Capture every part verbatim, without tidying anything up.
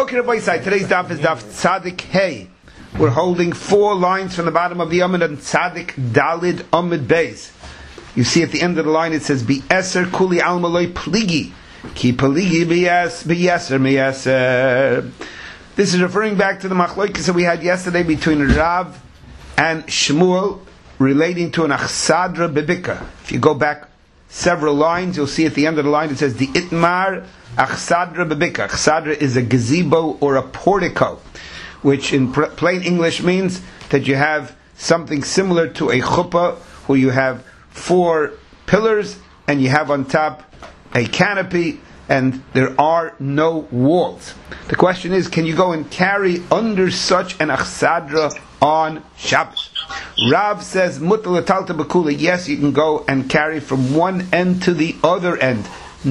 Okay, Rabbi Isai, today's daf is daf Tzadik Hey. We're holding four lines from the bottom of the Amud on Tzadik Dalid Amud Beis. You see at the end of the line it says, Bi Eser Kuli Alma Loi Pligi. Ki Pligi Bi Eser Mi Eser. This is referring back to the machlokes that we had yesterday between Rav and Shmuel relating to an Achsadra Bibika. If you go back several lines, you'll see at the end of the line it says, the Itmar Achsadra Bibika. Achsadra is a gazebo or a portico, which in pr- plain English means that you have something similar to a chuppah, where you have four pillars and you have on top a canopy and there are no walls. The question is, can you go and carry under such an achsadra on Shabbos? Rav says, Mutal Talta Bakula, yes, you can go and carry from one end to the other end.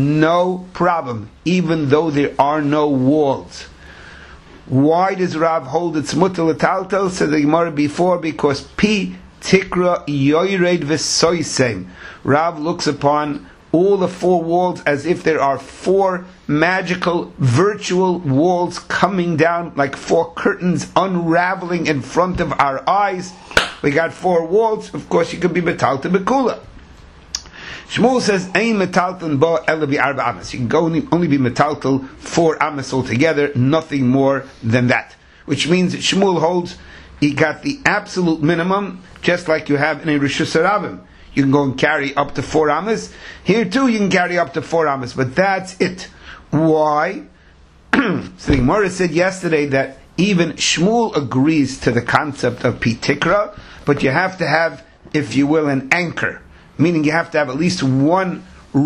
No problem, even though there are no walls. Why does Rav hold its Mutal Talta? Said the Gemara before, because Pi Tikra Yoired V'Soisem. Rav looks upon all the four walls as if there are four magical virtual walls coming down like four curtains unraveling in front of our eyes. We got four walls, of course you could be metalta bekula. Shmuel says, Ein metaltan ba ela bi arba amas. You can go only, only be metaltal four amas altogether, nothing more than that. Which means that Shmuel holds he got the absolute minimum, just like you have in a Rishus Harabim. You can go and carry up to four amas. Here too you can carry up to four amas, but that's it. Why? So the Gemara said yesterday that even Shmuel agrees to the concept of Pitikra, but you have to have, if you will, an anchor. Meaning you have to have at least one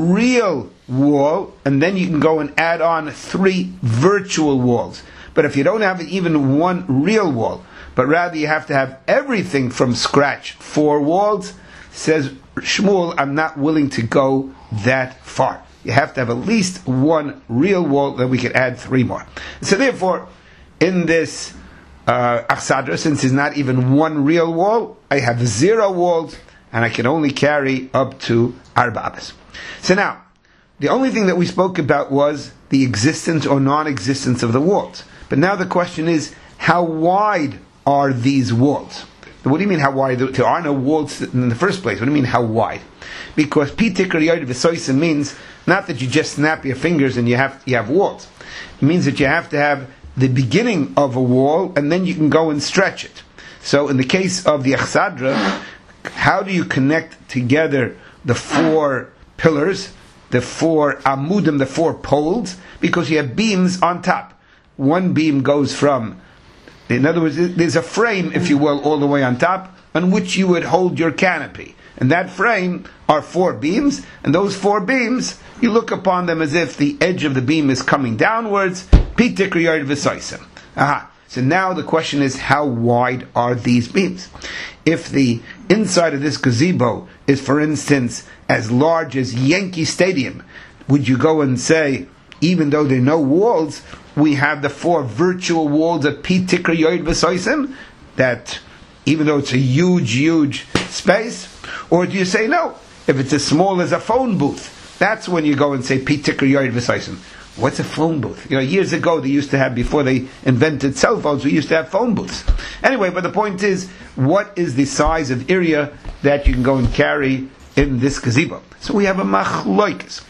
real wall, and then you can go and add on three virtual walls. But if you don't have even one real wall, but rather you have to have everything from scratch, four walls, says Shmuel, I'm not willing to go that far. You have to have at least one real wall, then we can add three more. So therefore, in this uh, Achsadra, since there's not even one real wall, I have zero walls, and I can only carry up to Arba Abbas. So now, the only thing that we spoke about was the existence or non-existence of the walls. But now the question is, how wide are these walls? What do you mean how wide? There are no walls in the first place. What do you mean how wide? Because Pitikr Yod V'Soisim means not that you just snap your fingers and you have you have walls. It means that you have to have the beginning of a wall and then you can go and stretch it. So in the case of the Achsadra, how do you connect together the four pillars, the four amudim, the four poles? Because you have beams on top. One beam goes from, in other words, there's a frame, if you will, all the way on top, on which you would hold your canopy. And that frame are four beams, and those four beams, you look upon them as if the edge of the beam is coming downwards. Pitikr Yod V'Soisem. Aha. So now the question is, how wide are these beams? If the inside of this gazebo is, for instance, as large as Yankee Stadium, would you go and say, even though there are no walls, we have the four virtual walls of Pitikr Yod V'Soisem, that even though it's a huge, huge space? Or do you say, no, if it's as small as a phone booth, that's when you go and say Pitikr Yod V'Soisem. What's a phone booth? You know, years ago they used to have, before they invented cell phones, we used to have phone booths. Anyway, but the point is, what is the size of area that you can go and carry in this gazebo? So we have a machloikes.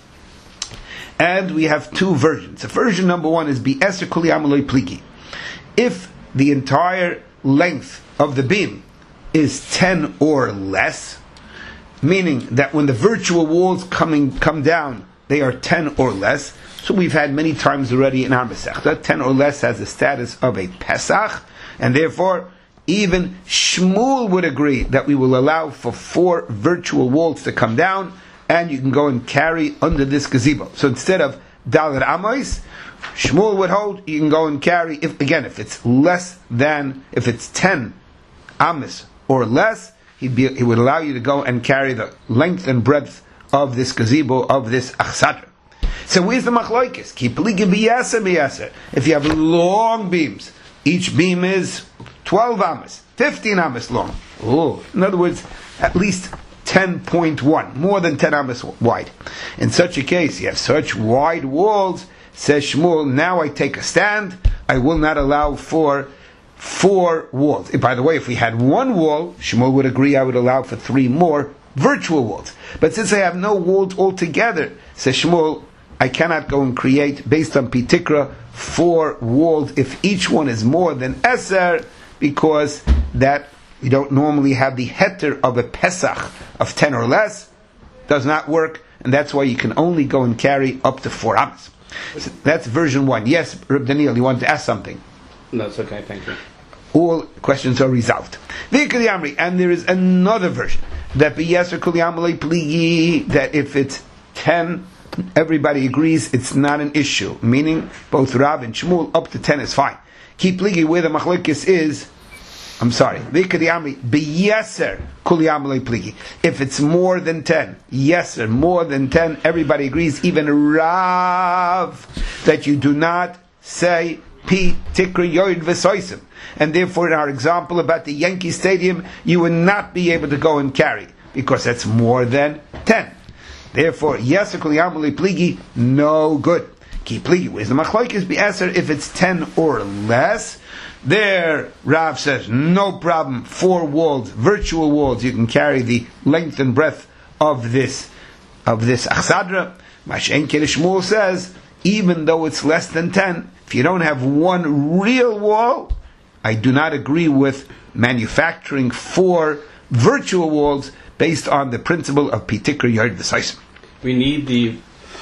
And we have two versions. The version number one is Bi Eser Kuli Amaloi Pligi. If the entire length of the beam is ten or less, meaning that when the virtual walls coming come down, they are ten or less. So we've had many times already in our Masechta, ten or less has the status of a Pesach, and therefore even Shmuel would agree that we will allow for four virtual walls to come down, and you can go and carry under this gazebo. So instead of Dalet Amos, Shmuel would hold, you can go and carry, if again, if it's less than, if it's ten Amos or less, he'd be, he would allow you to go and carry the length and breadth of this gazebo, of this Achsadra. So where's the machloikis? If you have long beams, each beam is twelve amas, fifteen amas long. Oh, in other words, at least ten point one, more than ten amas wide. In such a case, you have such wide walls, says Shmuel, now I take a stand, I will not allow for four walls. By the way, if we had one wall, Shmuel would agree I would allow for three more virtual walls. But since I have no walls altogether, says Shmuel, I cannot go and create, based on Pitikra, four walls if each one is more than Eser, because that we don't normally have the heter of a Pesach of ten or less. Does not work, and that's why you can only go and carry up to four amas. So that's version one. Yes, Reb Daniel, you wanted to ask something? No, it's okay, thank you. All questions are resolved. And there is another version that that if it's ten, everybody agrees it's not an issue. Meaning both Rav and Shmuel up to ten is fine. Keep pligi where the machlokes is. I'm sorry. If it's more than ten, yeser, more than ten, everybody agrees, even Rav, that you do not say Pi Tikra Yoid V'Soisim. And therefore, in our example about the Yankee Stadium, you would not be able to go and carry, because that's more than ten. Therefore, yeser Kol Yamali Pligi, no good. Ki Pligi, where's the machlokes be Eser if it's ten or less? There, Rav says, no problem, four walls, virtual walls, you can carry the length and breadth of this of this achsadra. Mashen Kid Shmuel says, even though it's less than ten, if you don't have one real wall, I do not agree with manufacturing four virtual walls based on the principle of Pitikra Yard V'Saisim. We need the,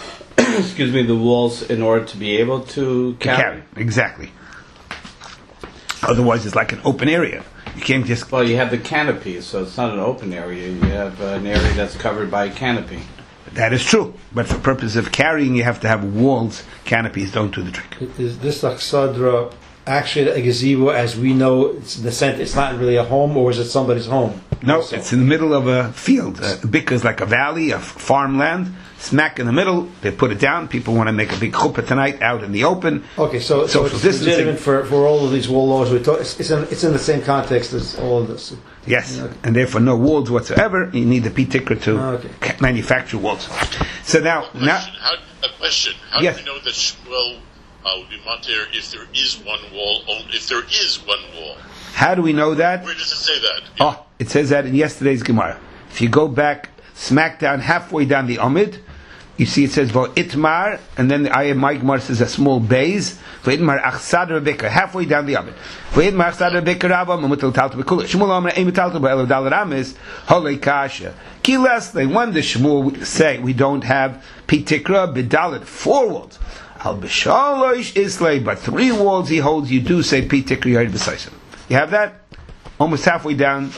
excuse me, the walls in order to be able to carry. To carry, exactly. Otherwise, it's like an open area. You can't just... Well, you have the canopy, so it's not an open area. You have an area that's covered by a canopy. That is true. But for purpose of carrying, you have to have walls. Canopies don't do the trick. Is this Achsadra actually a gazebo as we know? It's in the center. It's not really a home, or is it somebody's home? No, also? It's in the middle of a field. A bika is like a valley of farmland. Smack in the middle, they put it down. People want to make a big chuppah tonight out in the open. Okay, so, so it's distancing. legitimate for, for all of these wall laws. We talk, it's, it's, in, it's in the same context as all of this. Yes, Okay. and therefore no walls whatsoever. You need the Pitikra to Okay. manufacture walls. So now, A question. now How, a question. How Yes. do we know that Shmuel uh, would be matir if there is one wall? Only if there is one wall. how do we know that? Where does it say that? Oh, it says that in yesterday's Gemara. If you go back, smack down, halfway down the Amid, you see it says Itmar, and then the ayah my Gemara says a small base. Itmar achsadra bikar, halfway down the Amid. Itmar achsadra bikar rabba mamutal talta bekula. Shmuel amar emi talta be'elo dalar amis holei kasha. Ki lastly, when does Shmuel say we don't have pitikra bedalit four walls? Al b'shalosh islay, but three walls he holds. You do say pitikra yard b'saisim. You have that almost halfway down.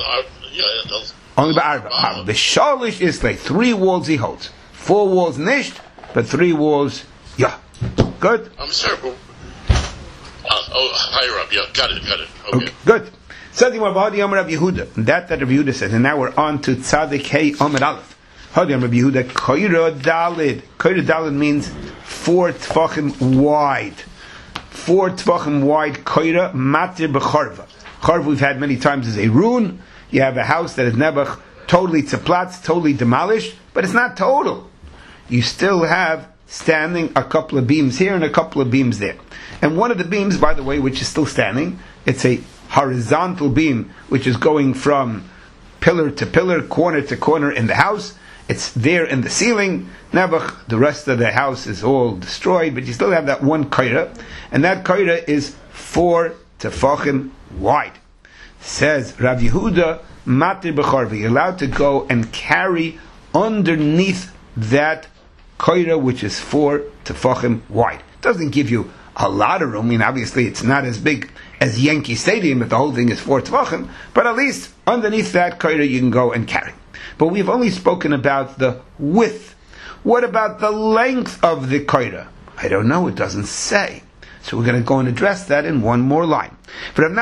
Only ba'arba. Al b'shalosh islay, three walls he holds. Four walls nisht, but three walls, yeah. Good? I'm sorry, but, uh, oh, higher up, yeah, got it, got it. Okay. Okay, good. Something about Hadi Amar Rav Yehuda. That that Rav Yehuda says, and now we're on to Tzadik Hey Amar Aleph. Hadi Amar Rav Yehuda, Koira Dalid. Koira Dalid means four tfachim wide. Four tfachim wide, Koira Matir B'Charva. Charva we've had many times as a rune. You have a house that is never totally tzaplatz, totally demolished, but it's not total. You still have standing a couple of beams here and a couple of beams there. And one of the beams, by the way, which is still standing, it's a horizontal beam, which is going from pillar to pillar, corner to corner in the house. It's there in the ceiling. Nebuch, the rest of the house is all destroyed, but you still have that one kaira, and that kaira is four tefachim wide. Says Rav Yehuda, Matir b'Charva, you're allowed to go and carry underneath that kaira, which is four tefachim wide. It doesn't give you a lot of room. I mean, obviously, it's not as big as Yankee Stadium if the whole thing is four tefachim, but at least underneath that kaira you can go and carry. But we've only spoken about the width. What about the length of the kaira? I don't know. It doesn't say. So we're going to go and address that in one more line. Not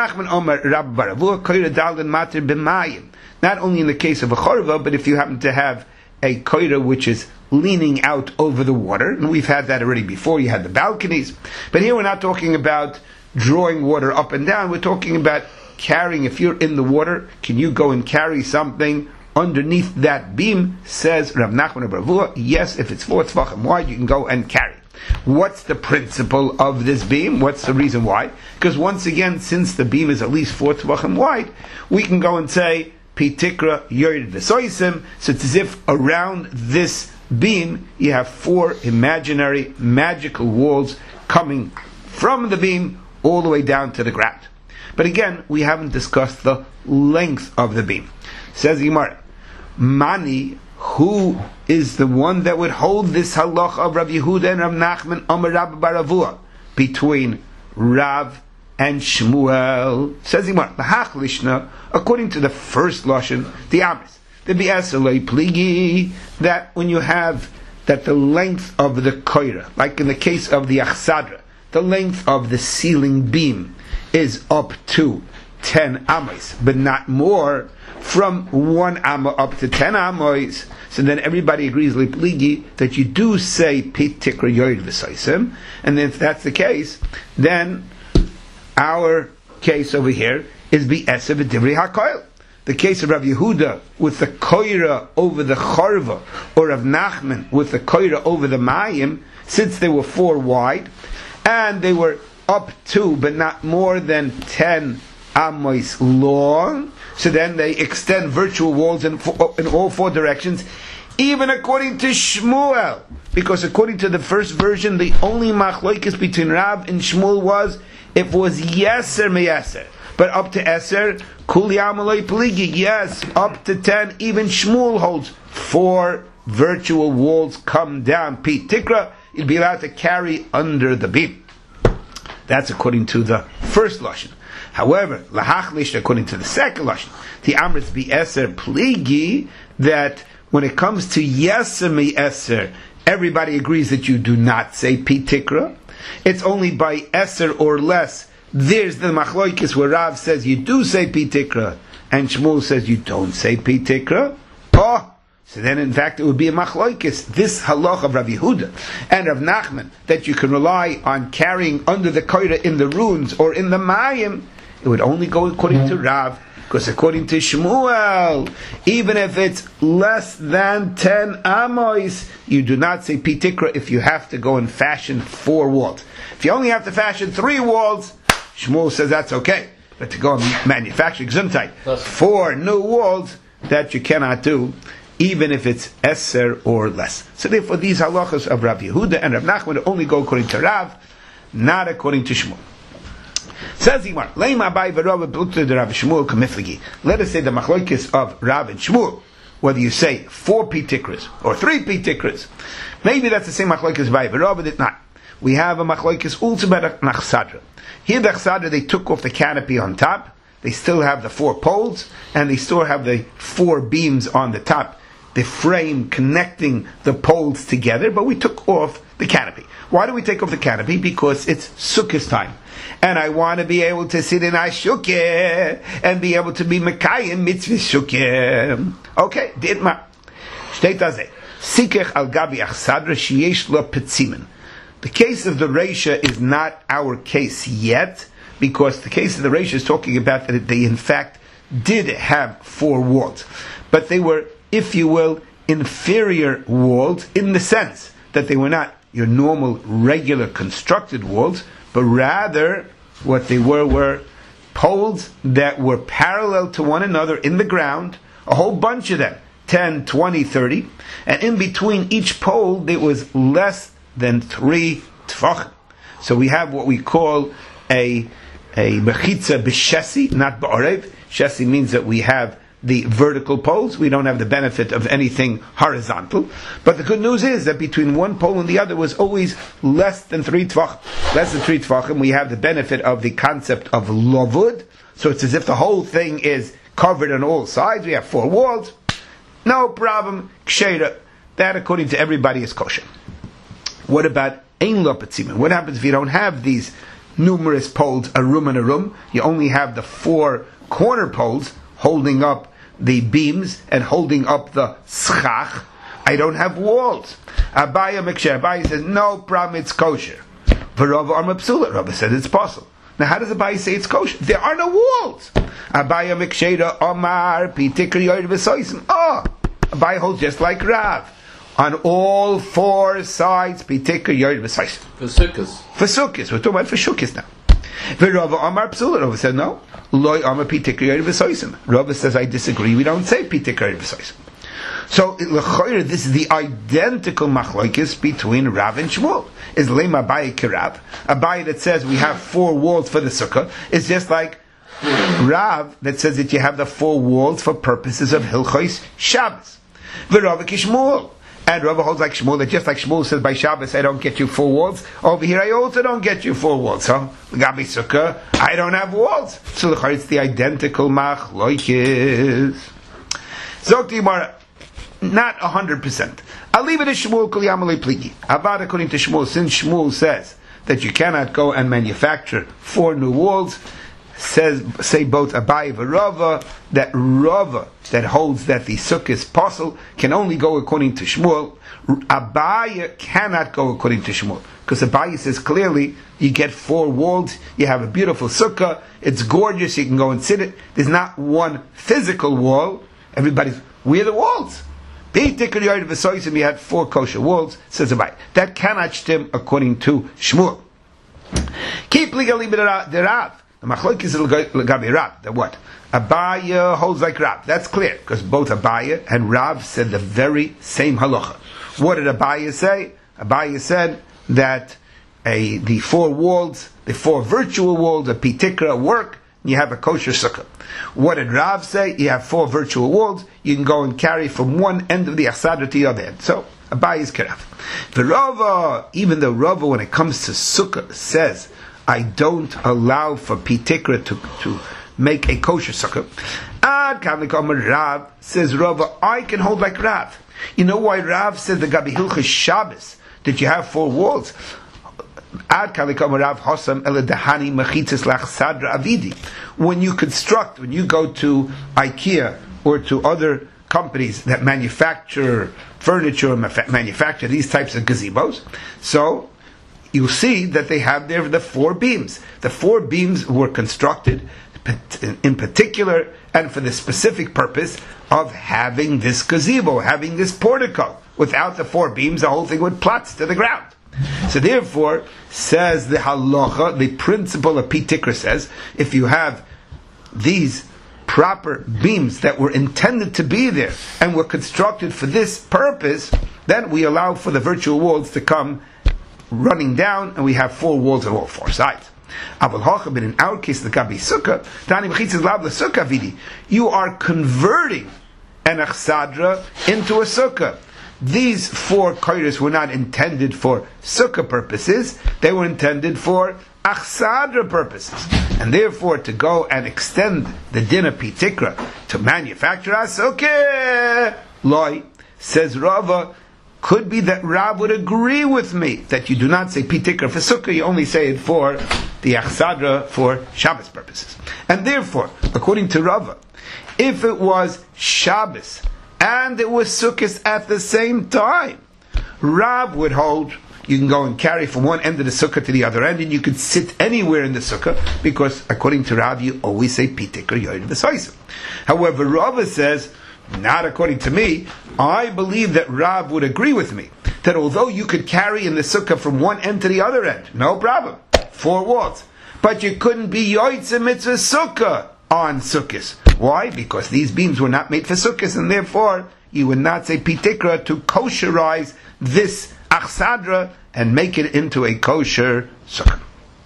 only in the case of a chorva, but if you happen to have a koira which is leaning out over the water, and we've had that already before, you had the balconies, but here we're not talking about drawing water up and down, we're talking about carrying. If you're in the water, can you go and carry something underneath that beam? Says Rav Nachman of Ravua, yes, if it's four tefachim wide, you can go and carry. What's the principle of this beam? What's the reason why? Because once again, since the beam is at least four tvachim wide, we can go and say pitikra yored v'soisim. So it's as if around this beam you have four imaginary magical walls coming from the beam all the way down to the ground. But again, we haven't discussed the length of the beam. Says Gemara, Mani, who is the one that would hold this halacha of Rav Yehuda and Rav Nachman Amar Rav bar Avua between Rav and Shmuel? Says Gemara, the Hach Lishna, according to the first lashon, the Amris, the Bi'esalei Pligi, that when you have that the length of the koira, like in the case of the Achsadra, the length of the ceiling beam is up to ten amos, but not more, from one amma up to ten amos. So then everybody agrees lipligi that you do say pit tikra yored v'saisim, and if that's the case, then our case over here is bi'eser v'divrei hakoil. The case of Rav Yehuda with the koira over the charva, or Rav Nachman with the koira over the mayim, since they were four wide, and they were up to, but not more than ten amos long, so then they extend virtual walls in, in all four directions, even according to Shmuel, because according to the first version, the only machlokes between Rav and Shmuel was if it was yeser meyeser, but up to eser kuli amalei peligi, yes, up to ten, even Shmuel holds four virtual walls come down. Pete Tikra, you'd be allowed to carry under the beam. That's according to the first lashon. However, lahachlish, according to the second lashon, the amritz bi eser pligi, that when it comes to yeser mi eser, everybody agrees that you do not say pitikra. It's only by eser or less. There's the machloikis where Rav says you do say pitikra, and Shmuel says you don't say pitikra. Oh, so then in fact it would be a machloikis, this halach of Rav Yehuda and Rav Nachman, that you can rely on carrying under the koira in the runes or in the mayim. It would only go according to Rav, because according to Shmuel, even if it's less than ten amos, you do not say pitikra if you have to go and fashion four walls. If you only have to fashion three walls, Shmuel says that's okay. But to go and manufacture gesundheit, four new walls, that you cannot do, even if it's eser or less. So therefore these halachas of Rav Yehuda and Rav Nachman only go according to Rav, not according to Shmuel. Says Yimar, Leima Abai v'Rav b'Lukta de Rav Shmuel kamifligi. Let us say the machlokes of Rav and Shmuel, whether you say four pitikras or three pitikras. Maybe that's the same machlokes Abai v'Rav, but it's not. We have a machlokes also by the Achsadra. Here the Achsadra, they took off the canopy on top, they still have the four poles, and they still have the four beams on the top, the frame connecting the poles together, but we took off the canopy. Why do we take off the canopy? Because it's Sukkot time, and I want to be able to sit in Ashukeh and be able to be Mekayim mitzvah Shukeh. Okay, ditma. Steht da ze. Sikech al gabi achsadra sheyesh lo petzimen. The case of the Reisha is not our case yet, because the case of the Reisha is talking about that they in fact did have four walls, but they were, if you will, inferior walls in the sense that they were not your normal, regular constructed walls, but rather what they were were poles that were parallel to one another in the ground, a whole bunch of them, ten, twenty, thirty, and in between each pole there was less than three tfachim. So we have what we call a a mechitza b'shesi, not ba'arev. Shesi means that we have the vertical poles. We don't have the benefit of anything horizontal. But the good news is that between one pole and the other was always less than three tvachim. Less than three tvachim, we have the benefit of the concept of lovud. So it's as if the whole thing is covered on all sides. We have four walls. No problem. Ksheira. That, according to everybody, is kosher. What about ein lo petzimen? What happens if you don't have these numerous poles, a room and a room? You only have the four corner poles holding up the beams and holding up the schach. I don't have walls. Abaya Meksher. Abaya says, no problem, it's kosher. V'Rava Amar Psula. Rava said it's possible. Now how does Abaya say it's kosher? There are no walls. Abaya Meksher Omar Pitikri Yored V'Soisim. Oh, Abaya holds just like Rav. on all four sides, Pitikra Yored V'Saisim. For sukkahs. For sukkahs, we're talking about for shukkahs now. Rava Amar Psula, Rava said no. Loi Amar Pitikra Yored V'Saisim. Rava says, I disagree, we don't say Pitikra Yored V'Saisim. So, l'choyer, this is the identical machlokes between Rav and Shmuel. Is Lema Abaye Kirav. Abaye that says we have four walls for the sukkah is just like Rav that says that you have the four walls for purposes of Hilchos Shabbos. V'Rava Kishmuel. And Rava holds like Shmuel, that just like Shmuel says by Shabbos, I don't get you four walls. Over here, I also don't get you four walls. So, Gabi Sukkah, I don't have walls. So, it's the identical machlokes. Zok Dimara. Not a hundred percent. I'll leave it as Shmuel Kol Yamalei Pligi. About according to Shmuel, since Shmuel says that you cannot go and manufacture four new walls, says say both Abaye and Rava that Rava that holds that the sukkah is possible can only go according to Shmuel. Abaye cannot go according to Shmuel because Abaye says clearly you get four walls, you have a beautiful sukkah, it's gorgeous, you can go and sit it. There's not one physical wall. Everybody's where are the walls? You had four kosher walls, says Abaye. That cannot stem according to Shmuel. Keep legally the Rav. The machlokes is l'gabi Rav. The what? Abaye holds like Rav. That's clear because both Abaye and Rav said the very same halacha. What did Abaye say? Abaye said that a the four walls, the four virtual walls, a pitikra work. You have a kosher sukkah. What did Rav say? You have four virtual walls. You can go and carry from one end of the achsadra to the other end. So, Abaye is kerav. The Rava, even though Rava, when it comes to sukkah, says, I don't allow for pitikra to, to make a kosher sukkah. Ad kamlik Rav, says Rava, I can hold like Rav. You know why Rav says the Gabi Hilchos Shabbos, that you have four walls? When you construct, when you go to IKEA or to other companies that manufacture furniture, manufacture these types of gazebos, so you see that they have there the four beams. The four beams were constructed in particular and for the specific purpose of having this gazebo, having this portico. Without the four beams, the whole thing would plats to the ground. So therefore, says the halacha, the principle of Pitikra says, if you have these proper beams that were intended to be there and were constructed for this purpose, then we allow for the virtual walls to come running down, and we have four walls on all four sides. But in our case, the Gabi Sukkah, you are converting an achsadra into a sukkah. These four koiros were not intended for sukkah purposes, they were intended for achsadra purposes. And therefore, to go and extend the din of pitikra to manufacture a sukkah, loy, says Rava, could be that Rav would agree with me that you do not say pitikra for sukkah, you only say it for the achsadra for Shabbos purposes. And therefore, according to Rava, if it was Shabbos and it was Sukkot at the same time, Rav would hold you can go and carry from one end of the sukkah to the other end, and you could sit anywhere in the sukkah, because according to Rav, you always say pitikra yored v'saisim. However, Rava says, not according to me, I believe that Rav would agree with me, that although you could carry in the sukkah from one end to the other end, no problem, four walls, but you couldn't be yoytze mitzvah sukkah on sukkahs. Why? Because these beams were not made for sukkahs, and therefore you would not say pitikra to kosherize this achsadra and make it into a kosher sukkah.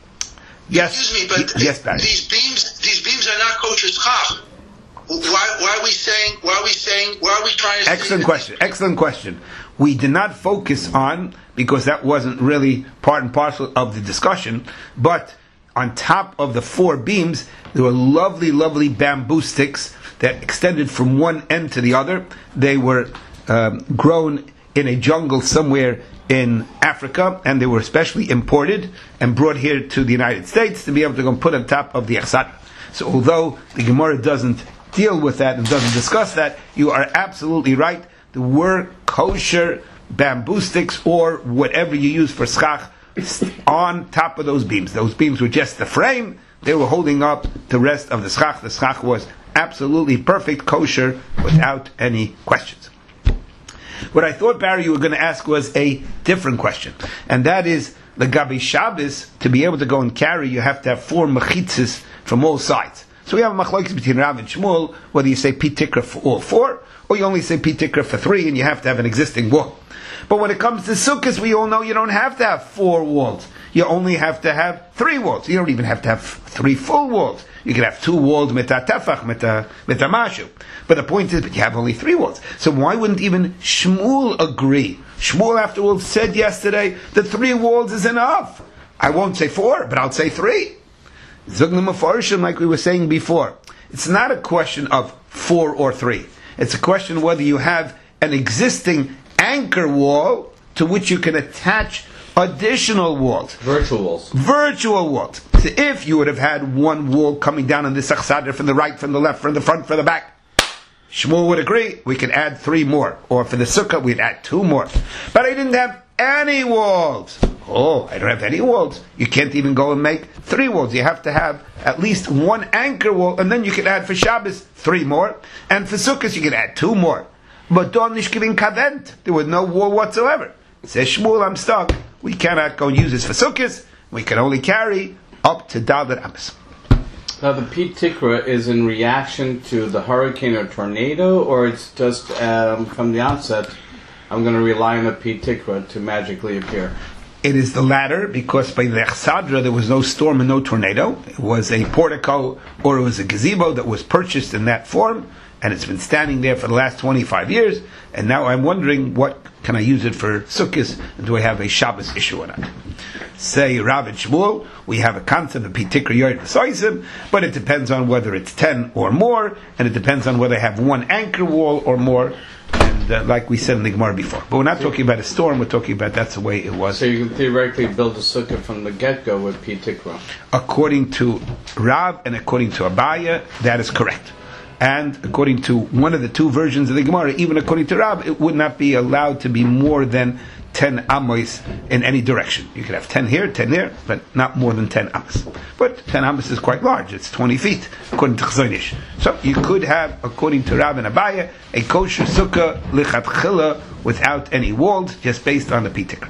Yes, excuse me, but yes, the, these beams, these beams are not kosher schach. Why, why are we saying? Why are we saying? Why are we trying to? Excellent question. Excellent question. We did not focus on, because that wasn't really part and parcel of the discussion, but on top of the four beams, there were lovely, lovely bamboo sticks that extended from one end to the other. They were um, grown in a jungle somewhere in Africa, and they were especially imported and brought here to the United States to be able to go and put on top of the achsadra. So although the Gemara doesn't deal with that and doesn't discuss that, you are absolutely right. There were kosher bamboo sticks or whatever you use for schach on top of those beams. Those beams were just the frame. They were holding up the rest of the schach. The schach was absolutely perfect, kosher, without any questions. What I thought, Barry, you were going to ask was a different question, and that is the Gabi Shabbos. To be able to go and carry, you have to have four mechitzas from all sides. So we have a machlokes between Rav and Shmuel, whether you say pitikra for all four, or you only say pitikra for three, and you have to have an existing wall. But when it comes to sukkahs, we all know you don't have to have four walls. You only have to have three walls. You don't even have to have three full walls. You can have two walls, meta tefach, meta mashu. But the point is, but you have only three walls. So why wouldn't even Shmuel agree? Shmuel, after all, said yesterday that three walls is enough. I won't say four, but I'll say three. Zugna Mefarshim, like we were saying before, it's not a question of four or three. It's a question whether you have an existing anchor wall to which you can attach additional walls. Virtual walls. Virtual walls. So if you would have had one wall coming down on the Sachsadr from the right, from the left, from the front, from the back, Shmuel would agree, we could add three more. Or for the Sukkah, we'd add two more. But I didn't have any walls. Oh, I don't have any walls. You can't even go and make three walls. You have to have at least one anchor wall, and then you can add for Shabbos three more, and for Sukkot you can add two more. But don't nicht giving kavent. There was no wall whatsoever. Says Shmuel, I'm stuck. We cannot go use this for Sukkot. We can only carry up to Dalet Amos. Now the Pete Tikra is in reaction to the hurricane or tornado, or it's just um, from the onset, I'm going to rely on the Pete Tikra to magically appear? It is the latter, because by the Chsadra there was no storm and no tornado. It was a portico or it was a gazebo that was purchased in that form, and it's been standing there for the last twenty-five years, and now I'm wondering, what can I use it for Sukkot, and do I have a Shabbos issue or not? Say Rav and Shmuel, we have a concept of Pitikra Yored V'Soisim, but it depends on whether it's ten or more, and it depends on whether I have one anchor wall or more, and uh, like we said in the Gemara before. But we're not talking about a storm, we're talking about that's the way it was. So you can theoretically build a sukkah from the get-go with Pete Tikra. According to Rav and according to Abaya, that is correct. And according to one of the two versions of the Gemara, even according to Rav, it would not be allowed to be more than ten amos in any direction. You could have ten here, ten there, but not more than ten amos. But ten amos is quite large. It's twenty feet, according to Chazonish. So you could have, according to Rav and Abaya, a kosher sukkah lichatchila without any walls, just based on the pitikr.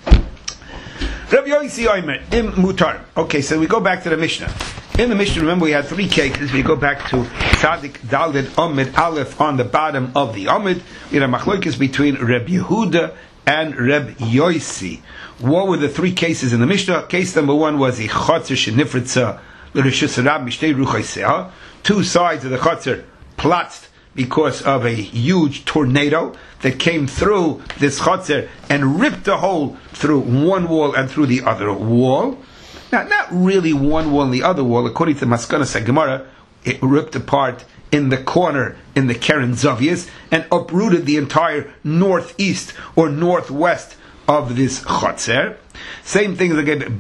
Rabbi Yossi Omer im mutar. Okay, so we go back to the Mishnah. In the Mishnah, remember, we had three cases. We go back to Tzadik Daled Amid Aleph on the bottom of the Amid. We had a machlokes between Reb Yehuda and Reb Yossi. What were the three cases in the Mishnah? Case number one was the Chotzer Shenifritza L'Rishus Rab Mishtei Ruchai. Two sides of the Chotzer platzed because of a huge tornado that came through this Chotzer and ripped a hole through one wall and through the other wall. Now, not really one wall and the other wall. According to Maskanas Gemara, it ripped apart in the corner in the Keren Zavias and uprooted the entire northeast or northwest of this Chotzer. Same thing again.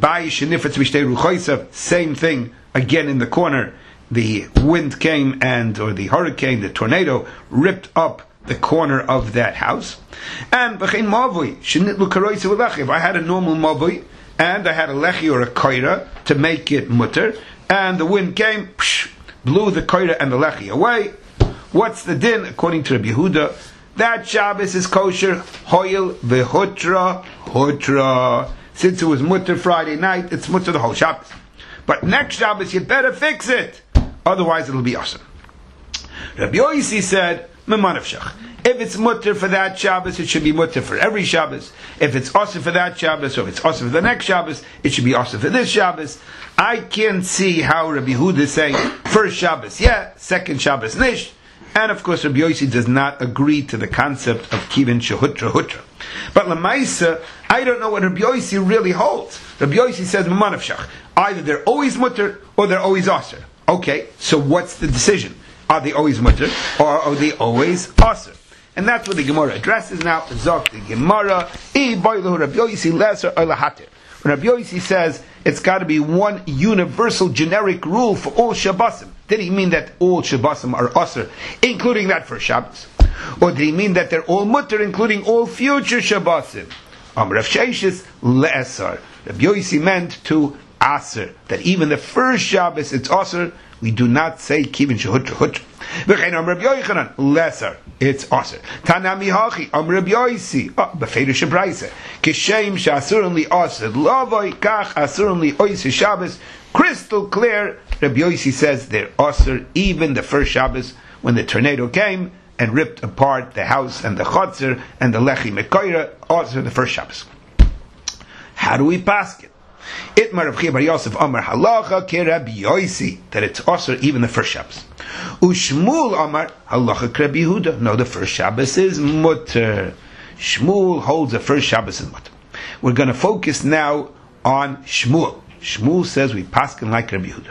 Same thing again in the corner. The wind came and, or the hurricane, the tornado ripped up the corner of that house. And if I had a normal mavui, and I had a lechi or a koira to make it mutter, and the wind came, psh, blew the koira and the lechi away. What's the din? According to Rabbi Yehuda, that Shabbos is kosher, hoil vehutra hutra. Since it was mutter Friday night, it's mutter the whole Shabbos. But next Shabbos, you better fix it, otherwise it'll be awesome. Rabbi Yossi said, Memanavshach. If it's mutter for that Shabbos, it should be mutter for every Shabbos. If it's also for that Shabbos, or if it's also for the next Shabbos, it should be also for this Shabbos. I can't see how Rabbi Yehuda is saying first Shabbos, yeah, second Shabbos, nish. And of course, Rabbi Yossi does not agree to the concept of kivin shehutra hutra. But lemaisa, I don't know what Rabbi Yossi really holds. Rabbi Yossi says memanavshach. Either they're always mutter or they're always aser. Okay, so what's the decision? Are they always mutter or are they always aser? And that's what the Gemara addresses now. Zok the Gemara, I boilu Rabbi Yossi lesser or lahatir. When Rabbi Yossi says it's got to be one universal generic rule for all Shabbosim, did he mean that all Shabbosim are aser, including that for Shabbos? Or did he mean that they're all mutter, including all future Shabbosim? Am Rav Sheishis le'esar. Rabbi Yossi meant to aser, that even the first Shabbos it's aser, we do not say kivin shehutra hutra. V'chein Amar Rabbi Yochanan, lesser, it's aser. Tanami hachi, Amar Rabbi Yosi, oh, b'feidish abraisa, kishem she'asurim li aser, lavoi kach asurim li oisi Shabbos, crystal clear. Rabbi Yosi says they're aser even the first Shabbos when the tornado came and ripped apart the house and the chotzer and the lechi mekoira, aser the first Shabbos. How do we pass it? Itmar Rav Chia bar Yosef Amar halacha ke Rabbi Yosi, that it's aser even the first Shabbos. Ushmul Amar halacha ke Rabbi Yehuda. No, the first Shabbos is mutter. Shmuel holds the first Shabbos is mutter. We're going to focus now on Shmuel. Shmuel says we paskin like Rabbi Yehuda.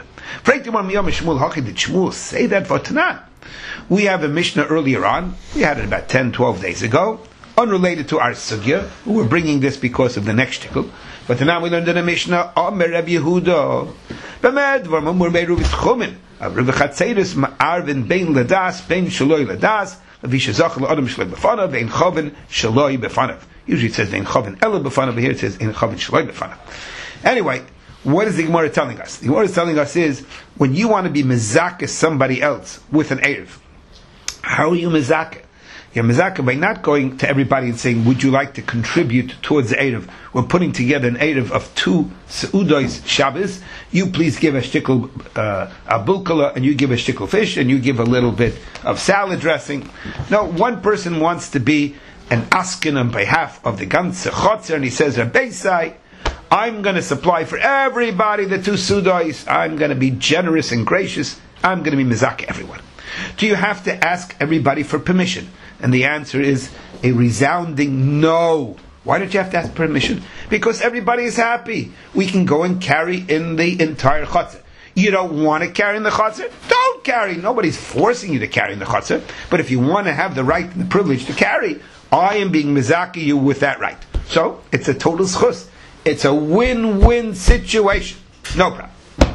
Did Shmuel say that for Tanan? We have a Mishnah earlier on. We had it about ten, twelve days ago, unrelated to our sugya. We're bringing this because of the next shtickle. But now we learned in a Mishnah, Omer Rabbi Yehuda. B'med v'armam we're made Ruvit Chumin. Ruvit Chatzeris ma'arvin bein ladas, bein shaloi ladas, v'shazach l'adam shaloi b'fanav, vein chavin shaloi b'fanav. Usually it says vein chavin ela b'fanav, but here it says vein chavin shaloi b'fanav. Anyway, what is the Gemara telling us? The Gemara is telling us is, when you want to be mezakeh somebody else with an erev, how are you mezakeh? You're mezakeh by not going to everybody and saying, would you like to contribute towards the erev? We're putting together an erev of two seudos Shabbos. You please give a shtickle uh, a bulkala, and you give a shtickle fish, and you give a little bit of salad dressing. No, one person wants to be an askin on behalf of the ganze chotzer, and he says, Rabbeisai, I'm going to supply for everybody the two sudos. I'm going to be generous and gracious. I'm going to be mezakeh everyone. Do you have to ask everybody for permission? And the answer is a resounding no. Why don't you have to ask permission? Because everybody is happy. We can go and carry in the entire chutzah. You don't want to carry in the chutzah? Don't carry. Nobody's forcing you to carry in the chutzah. But if you want to have the right and the privilege to carry, I am being mezakeh you with that right. So, it's a total schus. It's a win-win situation. No problem.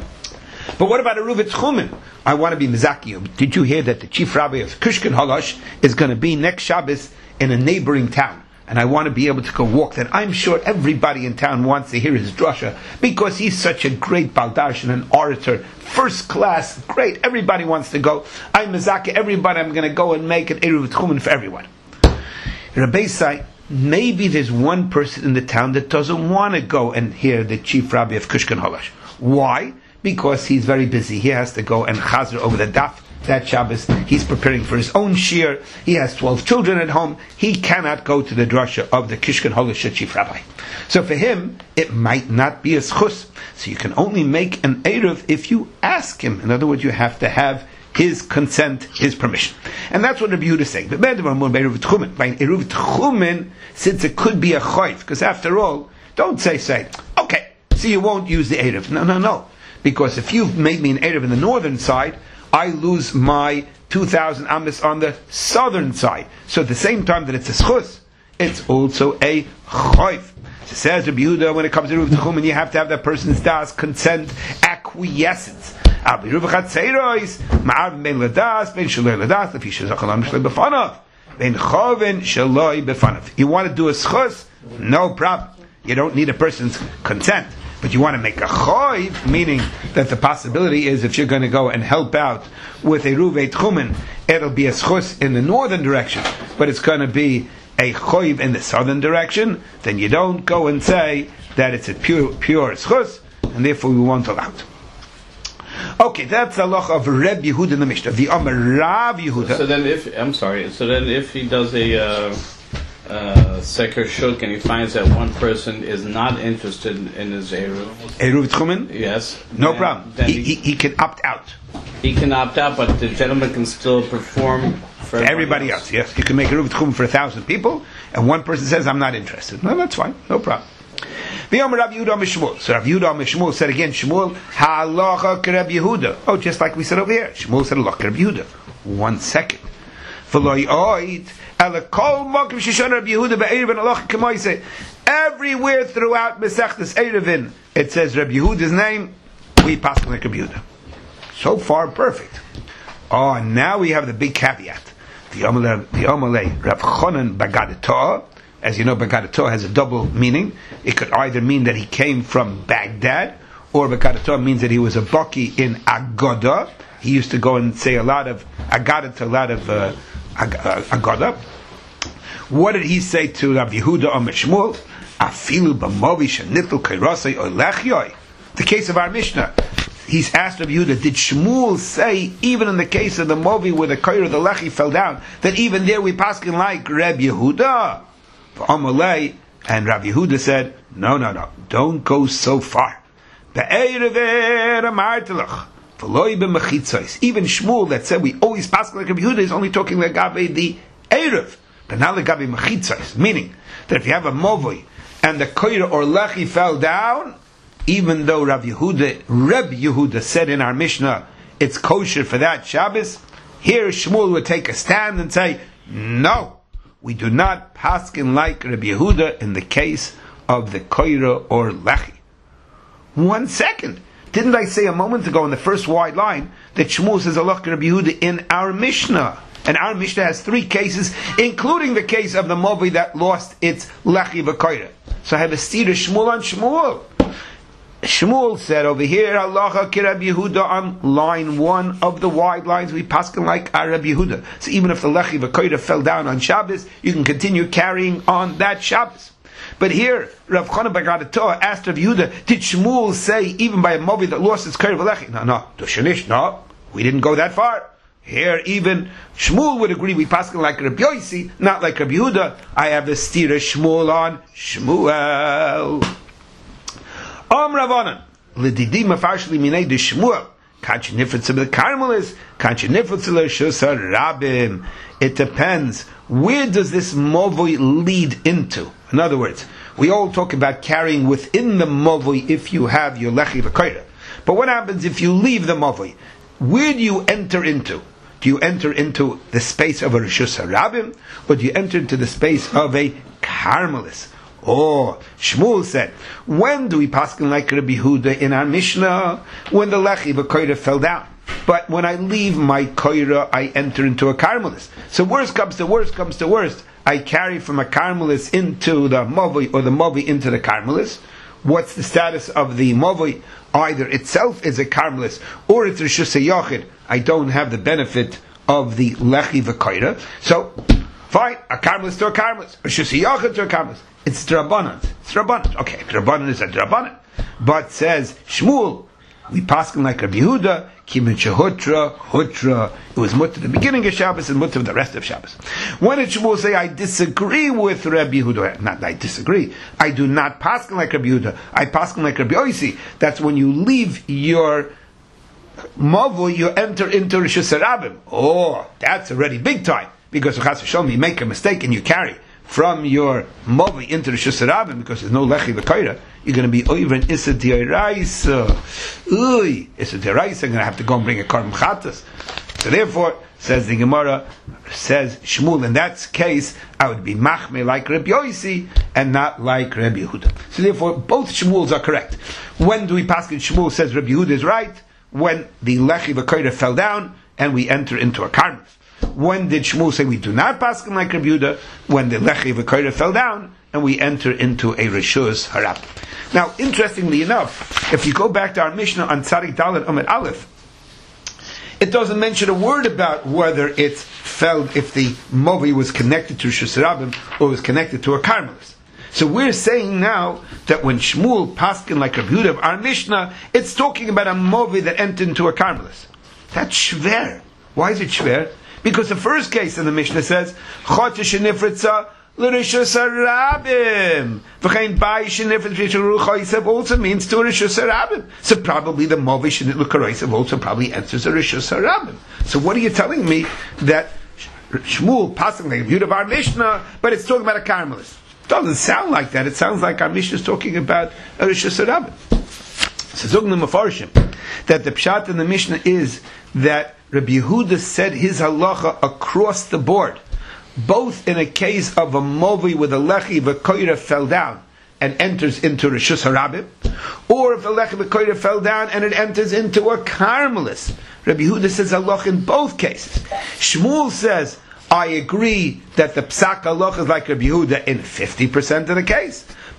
But what about a Ruvit Chumin? I want to be mezakeh. Did you hear that the chief rabbi of Kushkin Halash is going to be next Shabbos in a neighboring town? And I want to be able to go walk that. I'm sure everybody in town wants to hear his drasha because he's such a great baldarshan and an orator, first class, great. Everybody wants to go. I'm mezakeh everybody. I'm going to go and make an Eruv Tchumen for everyone. Rabbi Sai, maybe there's one person in the town that doesn't want to go and hear the chief rabbi of Kushkin Halash. Why? Because he's very busy. He has to go and chazer over the daf that Shabbos. He's preparing for his own shir. He has twelve children at home. He cannot go to the drasha of the Kishkin Halash chief rabbi. So for him, it might not be a schus. So you can only make an eruv if you ask him. In other words, you have to have his consent, his permission. And that's what Rabbi Yehuda is saying. By an eruv tchumen, since it could be a choiv, because after all, don't say, say, okay, so you won't use the eruv. No, no, no. Because if you've made me an eruv in the northern side, I lose my two thousand amis on the southern side. So at the same time that it's a schus, it's also a choiv. So says Rabbi Yehuda, when it comes to eruv tchumen, you have to have that person's das, consent, acquiescence. You want to do a schus? No problem. You don't need a person's consent. But you want to make a choiv, meaning that the possibility is if you're going to go and help out with a Ruvei Tchumen, it'll be a schus in the northern direction, but it's going to be a choiv in the southern direction, then you don't go and say that it's a pure pure schus, and therefore we won't allow it. Okay, that's the loch of Reb Yehuda in the Mishnah. The Amar Rav Yehuda. So then, if I'm sorry, so then if he does a uh, uh, seker shuk and he finds that one person is not interested in his eruv, eruv tchumen, yes, no then, problem. Then he, he, he can opt out. He can opt out, but the gentleman can still perform for, for everybody else. else. Yes, you can make eruv tchumen for a thousand people, and one person says, "I'm not interested." No, that's fine, no problem. The Amar Rav Yehuda Mishmuel. So Rav Yehuda Mishmuel said again, Shmuel halacha Rav Yehuda. Oh, just like we said over here. Shmuel said halacha Rav Yehuda. One second. V'lo yoid ele kol makom sheshon Rav Yehuda be'erevin halacha k'moiseh. Everywhere throughout Masechtas Erevin, it says Rav Yehuda's name. We pass like Rav Yehuda. So far, perfect. Oh, and now we have the big caveat. The Amalei Rav Chonan Bagadato. As you know, Bagadato has a double meaning. It could either mean that he came from Baghdad, or Bekaratah means that he was a baki in Agoda. He used to go and say a lot of Agada to a lot of uh, Agoda. What did he say to Rav Yehuda Omer Shmuel? Afilu b'movi shenitlu kairasei olechyoy. The case of our Mishnah. He's asked Rav Yehuda, did Shmuel say, even in the case of the movi where the kair of the lechi fell down, that even there we paskin like Reb Yehuda? For Amalei, and Rav Yehuda said, no, no, no, don't go so far. Even Shmuel that said we always paskin like Reb Yehuda is only talking like Gabe the Erev, but not like Gabe mechitzos, meaning that if you have a movi and the kair or lechi fell down, even though Rav Yehuda, Reb Yehuda said in our Mishnah, it's kosher for that Shabbos, here Shmuel would take a stand and say, no, we do not paskin like Reb Yehuda in the case of the koira or lechi. One second. Didn't I say a moment ago in the first wide line that Shmuel says Allah Reb Yehuda in our Mishnah? And our Mishnah has three cases, including the case of the movi that lost its lechi v'koira. So I have a steer Shmuel on Shmuel. Shmuel said over here, Allah ki Reb Yehuda on line one of the wide lines, we paskin like our Reb Yehuda. So even if the lechi v'koira fell down on Shabbos, you can continue carrying on that Shabbos. But here, Rav Chana Bagadatah asked Rav Yehuda, did Shmuel say even by a movi that lost its koira v'lechi? No, no, Dushanish, no, we didn't go that far. Here, even Shmuel would agree we paskin like Reb Yosi, not like Reb Yehuda. I have a stira Shmuel on Shmuel. Om Ravanan, l'didi mafarshli minei de Shmuel, kanchi nifritz of the Carmelis, kanchi nifritz of the Shusar Rabim. It depends. Where does this movoi lead into? In other words, we all talk about carrying within the movoi if you have your lechi v'koira. But what happens if you leave the movoi? Where do you enter into? Do you enter into the space of a Rishus HaRabim, or do you enter into the space of a Carmelis? Oh, Shmuel said, when do we paskin like Rabbi Yehuda in our Mishnah? When the lechi v'koira fell down. But when I leave my koira, I enter into a Carmelis. So worst comes to worst comes to worst. I carry from a Carmelis into the movi, or the movi into the Carmelis. What's the status of the movi? Either itself is a Carmelis, or it's a Rishus HaYachid. I don't have the benefit of the lechi v'koira. So, fine, a Carmelis to a Carmelis, a Rishus HaYachid to a Carmelis. It's Drabanan. It's Drabanan. Okay, Drabanan is a Drabanan. But says Shmuel, we paskin like Rabbi Yehuda, Kimin Shehutra, Hutra. It was mutter the beginning of Shabbos and mutter the rest of Shabbos. When did Shmuel say, I disagree with Rabbi Yehuda? Not I disagree. I do not paskin like Rabbi Yehuda. I paskin like Rabbi Yosi. That's when you leave your mavu, you enter into Rishus HaRabim. Oh, that's already big time. Because Chas v'Shalom, you make a mistake and you carry from your movi into the Rishus HaRabim because there's no lechi v'koira, you're going to be over in Issa D'Oraisa. Uy, Issa D'Oraisa, I'm going to have to go and bring a Karm Chatas. So therefore, says the Gemara, says Shmuel, in that case, I would be Machme like Reb Yosi and not like Reb Yehuda. So therefore, both Shmuels are correct. When do we pass it? Shmuel says Reb Yehuda is right, when the lechi v'koira fell down and we enter into a Karm. When did Shmuel say we do not paskin like Rabbi Yehuda? When the lechi v'koira fell down and we enter into a Rishus HaRabim. Now, interestingly enough, if you go back to our Mishnah on Tzadik Dalet Amud Aleph, it doesn't mention a word about whether it fell, if the movi was connected to Rishus HaRabim or was connected to a Carmelis. So we're saying now that when Shmuel paskin like Rabbi Yehuda of our Mishnah, it's talking about a movi that entered into a Carmelis. That's shver. Why is it shver? Because the first case in the Mishnah says, Chodesh Nifritza l'Rishus HaRabim. V'chein Bai Shenifritza l'Ruchaisev also means to Rishus HaRabim. So probably the Movi Shenifritza also probably answers a Rishus HaRabim. So what are you telling me that Shmuel passing like Yehuda of our Mishnah, but it's talking about a Carmelis? It doesn't sound like that. It sounds like our Mishnah is talking about a Rishus HaRabim. So Zogn Mefarshim, that the pshat in the Mishnah is that Rabbi Yehuda said his halacha across the board, both in a case of a movi with a lechi v'koira fell down and enters into Rishus HaRabim, or if a lechi v'koira fell down and it enters into a Carmelis. Rabbi Yehuda says halacha in both cases. Shmuel says, I agree that the psak halacha is like Rabbi Yehuda in fifty percent of the case,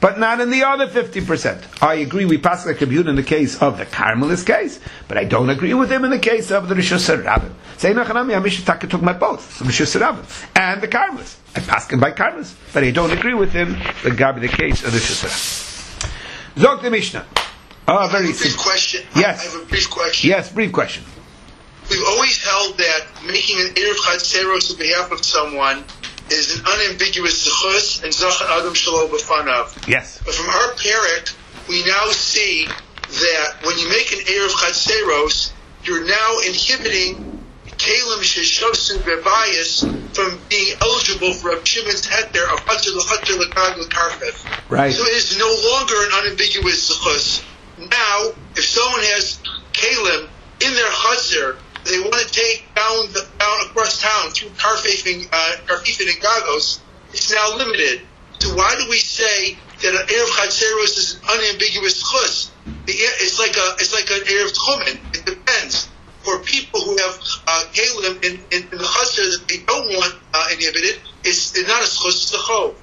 but not in the other fifty percent. I agree we pass like Rabbi Yehuda in the case of the Carmelist case, but I don't agree with him in the case of the Rishus Rabbim. Say Nachanami, I'm talking about both, the Rishus Rabbim and the Carmelist. I pass him by Carmelist, but I don't agree with him the Gabi the case of the Rishus Rabbim. Zog the Mishnah. Oh, very I have a brief simple. question. Yes. I have a brief question. Yes, brief question. We've always held that making an Erev Chatzeros on behalf of someone is an unambiguous zechus and zachan adam shelo b'fanav. Yes. But from our parak, we now see that when you make an Erev Chatzeros, you're now inhibiting Kalim Sheshosin Bebayis from being eligible for a Shimon's heter of Chatzir l'Chatzir l'Gag l'Karfef. Right. So it is no longer an unambiguous zechus. Now, if someone has Kalim in their Chatzir, they want to take down the down across town through Karfifin uh, Karfifin and Gagos, it's now limited. So why do we say that an Erev Chatzeros is an unambiguous chus? It's like a it's like an Erev Tchumen. It depends. For people who have uh, Kalim in, in, in the Chatzer that they don't want uh, inhibited, it's, it's not a chus, it's a chov.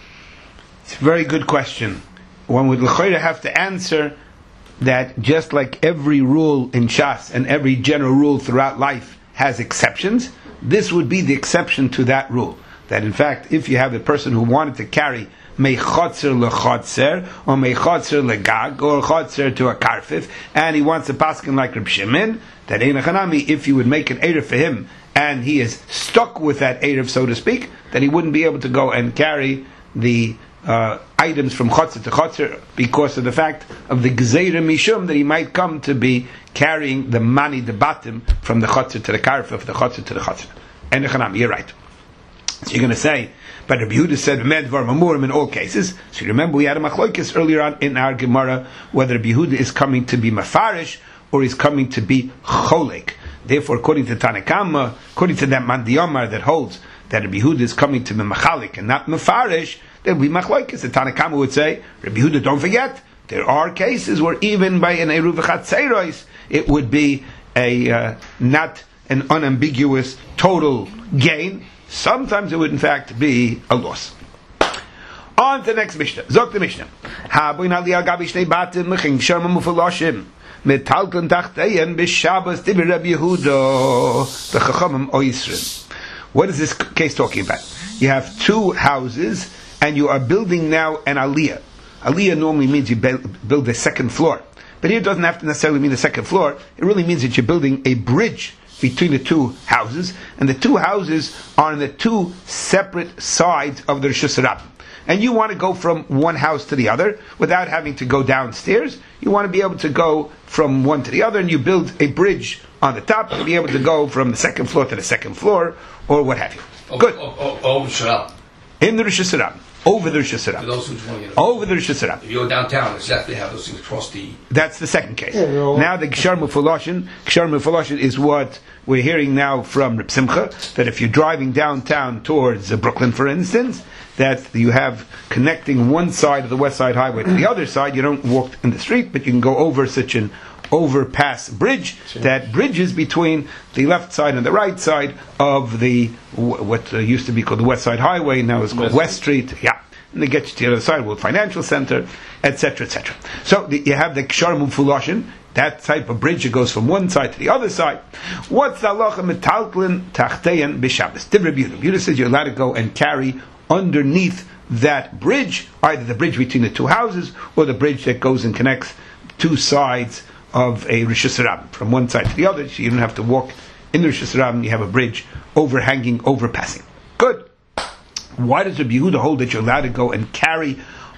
It's a very good question. One would l'choira have to answer that just like every rule in Shas and every general rule throughout life has exceptions, this would be the exception to that rule. That in fact, if you have a person who wanted to carry meichotzer lechotzer, or meichotzer legag, or chotzer to a karfif, and he wants to paskin like Reb Shimon, that ein achanami, if you would make an erev for him, and he is stuck with that erev, so to speak, then he wouldn't be able to go and carry the Uh, items from chotzer to chotzer because of the fact of the gzeira mishum that he might come to be carrying the mani the batim from the chotzer to the karfif, the chotzer to the chotzer. And you're right. So you're going to say, but Rabbi Yehuda said medvar mamurim in all cases. So you remember we had a machlokes earlier on in our Gemara whether Rabbi Yehuda is coming to be mafarish or is coming to be cholek. Therefore, according to Tanakama, according to that mandiyamar that holds that Rabbi Yehuda is coming to be machalik and not mafarish, there will be machlokes. The Tanakama would say, Rabbi Yehuda, don't forget, there are cases where even by an Eruv Chatzeros, it would be a uh, not an unambiguous total gain. Sometimes it would in fact be a loss. On to the next Mishnah. Zok the Mishnah. Habuin aliyah gabi shnei batim meching sharma mufaloshim metalken tachteyen b'Shabbos tibir Rabbi Yehuda b'chachamim oisrim. What is this case talking about? You have two houses and you are building now an aliyah. Aliyah normally means you build a second floor. But here it doesn't have to necessarily mean the second floor. It really means that you're building a bridge between the two houses. And the two houses are on the two separate sides of the Rishus Rabbim. And you want to go from one house to the other without having to go downstairs. You want to be able to go from one to the other, and you build a bridge on the top to be able to go from the second floor to the second floor, or what have you. Oh, Good. Oh, oh, oh, shut up. In the Rishus Rabbim. Over the Rishus For Rabbim. those who want to get Over the Rishus Rabbim. If you go downtown, exactly have those things across the. That's the second case. Yeah, no. Now the Gshar Mufaloshin, Gshar Mufaloshin is what we're hearing now from Reb Simcha, that if you're driving downtown towards uh, Brooklyn, for instance, that you have connecting one side of the West Side Highway to the other side. You don't walk in the street, but you can go over such an overpass bridge that bridges between the left side and the right side of the what uh, used to be called the West Side Highway, now it's called West, West Street. Yeah. And they get you to the other side with Financial Center, et cetera, et cetera. So the, you have the Kshar Mufuloshin, that type of bridge that goes from one side to the other side. What's the halacha metaltlin tachteyan b'Shabbos? Rabbi Yehuda says you're allowed to go and carry underneath that bridge, either the bridge between the two houses or the bridge that goes and connects two sides of a Rishus Rabbim, from one side to the other, so you don't have to walk in the Rishus Rabbim, you have a bridge overhanging, overpassing. Good. Why does Rabbi Yehuda hold that you're allowed to go and carry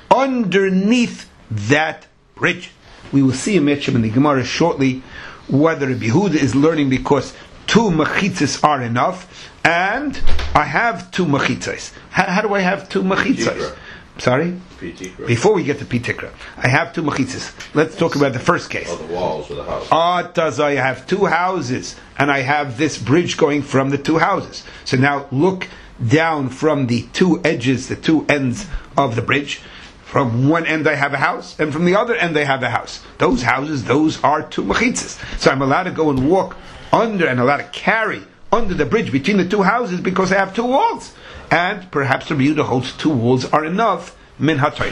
underneath that bridge? We will see a Mitchum in the Gemara shortly whether Rabbi Yehuda is learning because two mechitzas are enough, and I have two mechitzas. How, how do I have two mechitzas? Sorry? P-tikra. Before we get to P-tikra, I have two mechitzas. Let's talk about the first case. Oh, the walls of the house. Ah, does I have two houses, and I have this bridge going from the two houses. So now look down from the two edges, the two ends of the bridge. From one end I have a house, and from the other end I have a house. Those houses, those are two mechitzas. So I'm allowed to go and walk under, and allowed to carry under the bridge between the two houses because I have two walls. And perhaps Rabbi Yehuda holds two walls are enough, min ha-Torah.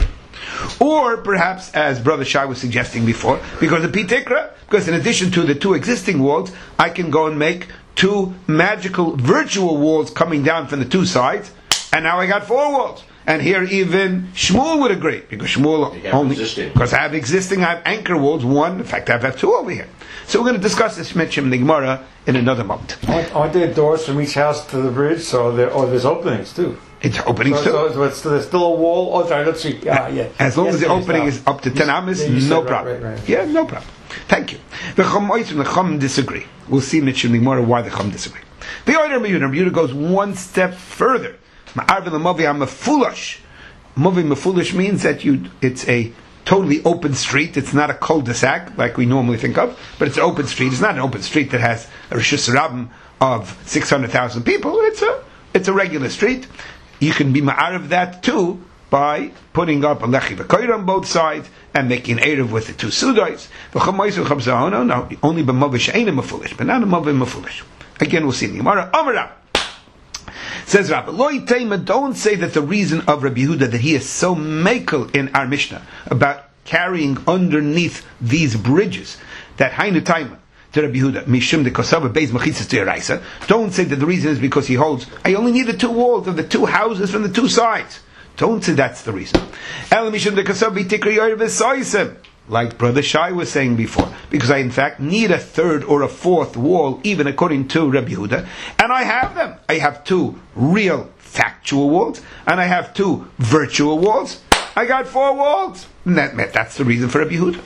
Or perhaps, as Brother Shai was suggesting before, because of Pitikra, because in addition to the two existing walls, I can go and make two magical virtual walls coming down from the two sides, and now I got four walls. And here even Shmuel would agree, because Shmuel only, because I have existing, I have anchor walls, one, in fact I have two over here. So we're going to discuss this Mitchum in the Gemara in another moment. Aren't, aren't there doors from each house to the bridge? So there, or there's openings too. It's openings so, too. So, so it's, there's still a wall. Oh, sorry, let's see. Ah, yeah. As long yes, as the opening is up to ten amas, no right, problem. Right, right. Yeah, no problem. Thank you. The Chamois and the Chum disagree. We'll see Mitchum in the Gemara why the Chum disagree. The other Yehuda goes one step further. Ma'arvin l'mavi ha'mefulish. Mavi mefulish means that you it's a totally open street. It's not a cul-de-sac like we normally think of, but it's an open street. It's not an open street that has a Rishus Rabbim of six hundred thousand people. It's a it's a regular street. You can be ma'arav that too by putting up a lechi v'koyr on both sides and making erev with the two sudais. No, no, only b'mavi she'enim mefulish, but not a mavi mefulish. Again, we'll see in the Gemara. Amar says Rabbi, don't say that the reason of Rabbi Yehuda that he is so makel in our Mishnah about carrying underneath these bridges, that hainu taima to Rabbi Yehuda, mishum de kosava beis machitzas to Yeraisa. Don't say that the reason is because he holds, I only need the two walls of the two houses from the two sides. Don't say that's the reason. El mishum de kosava b'tikri yoyer v'soisem. Like Brother Shai was saying before, because I in fact need a third or a fourth wall, even according to Rabbi Yehuda, and I have them. I have two real factual walls, and I have two virtual walls. I got four walls. And that, that's the reason for Rabbi Yehuda.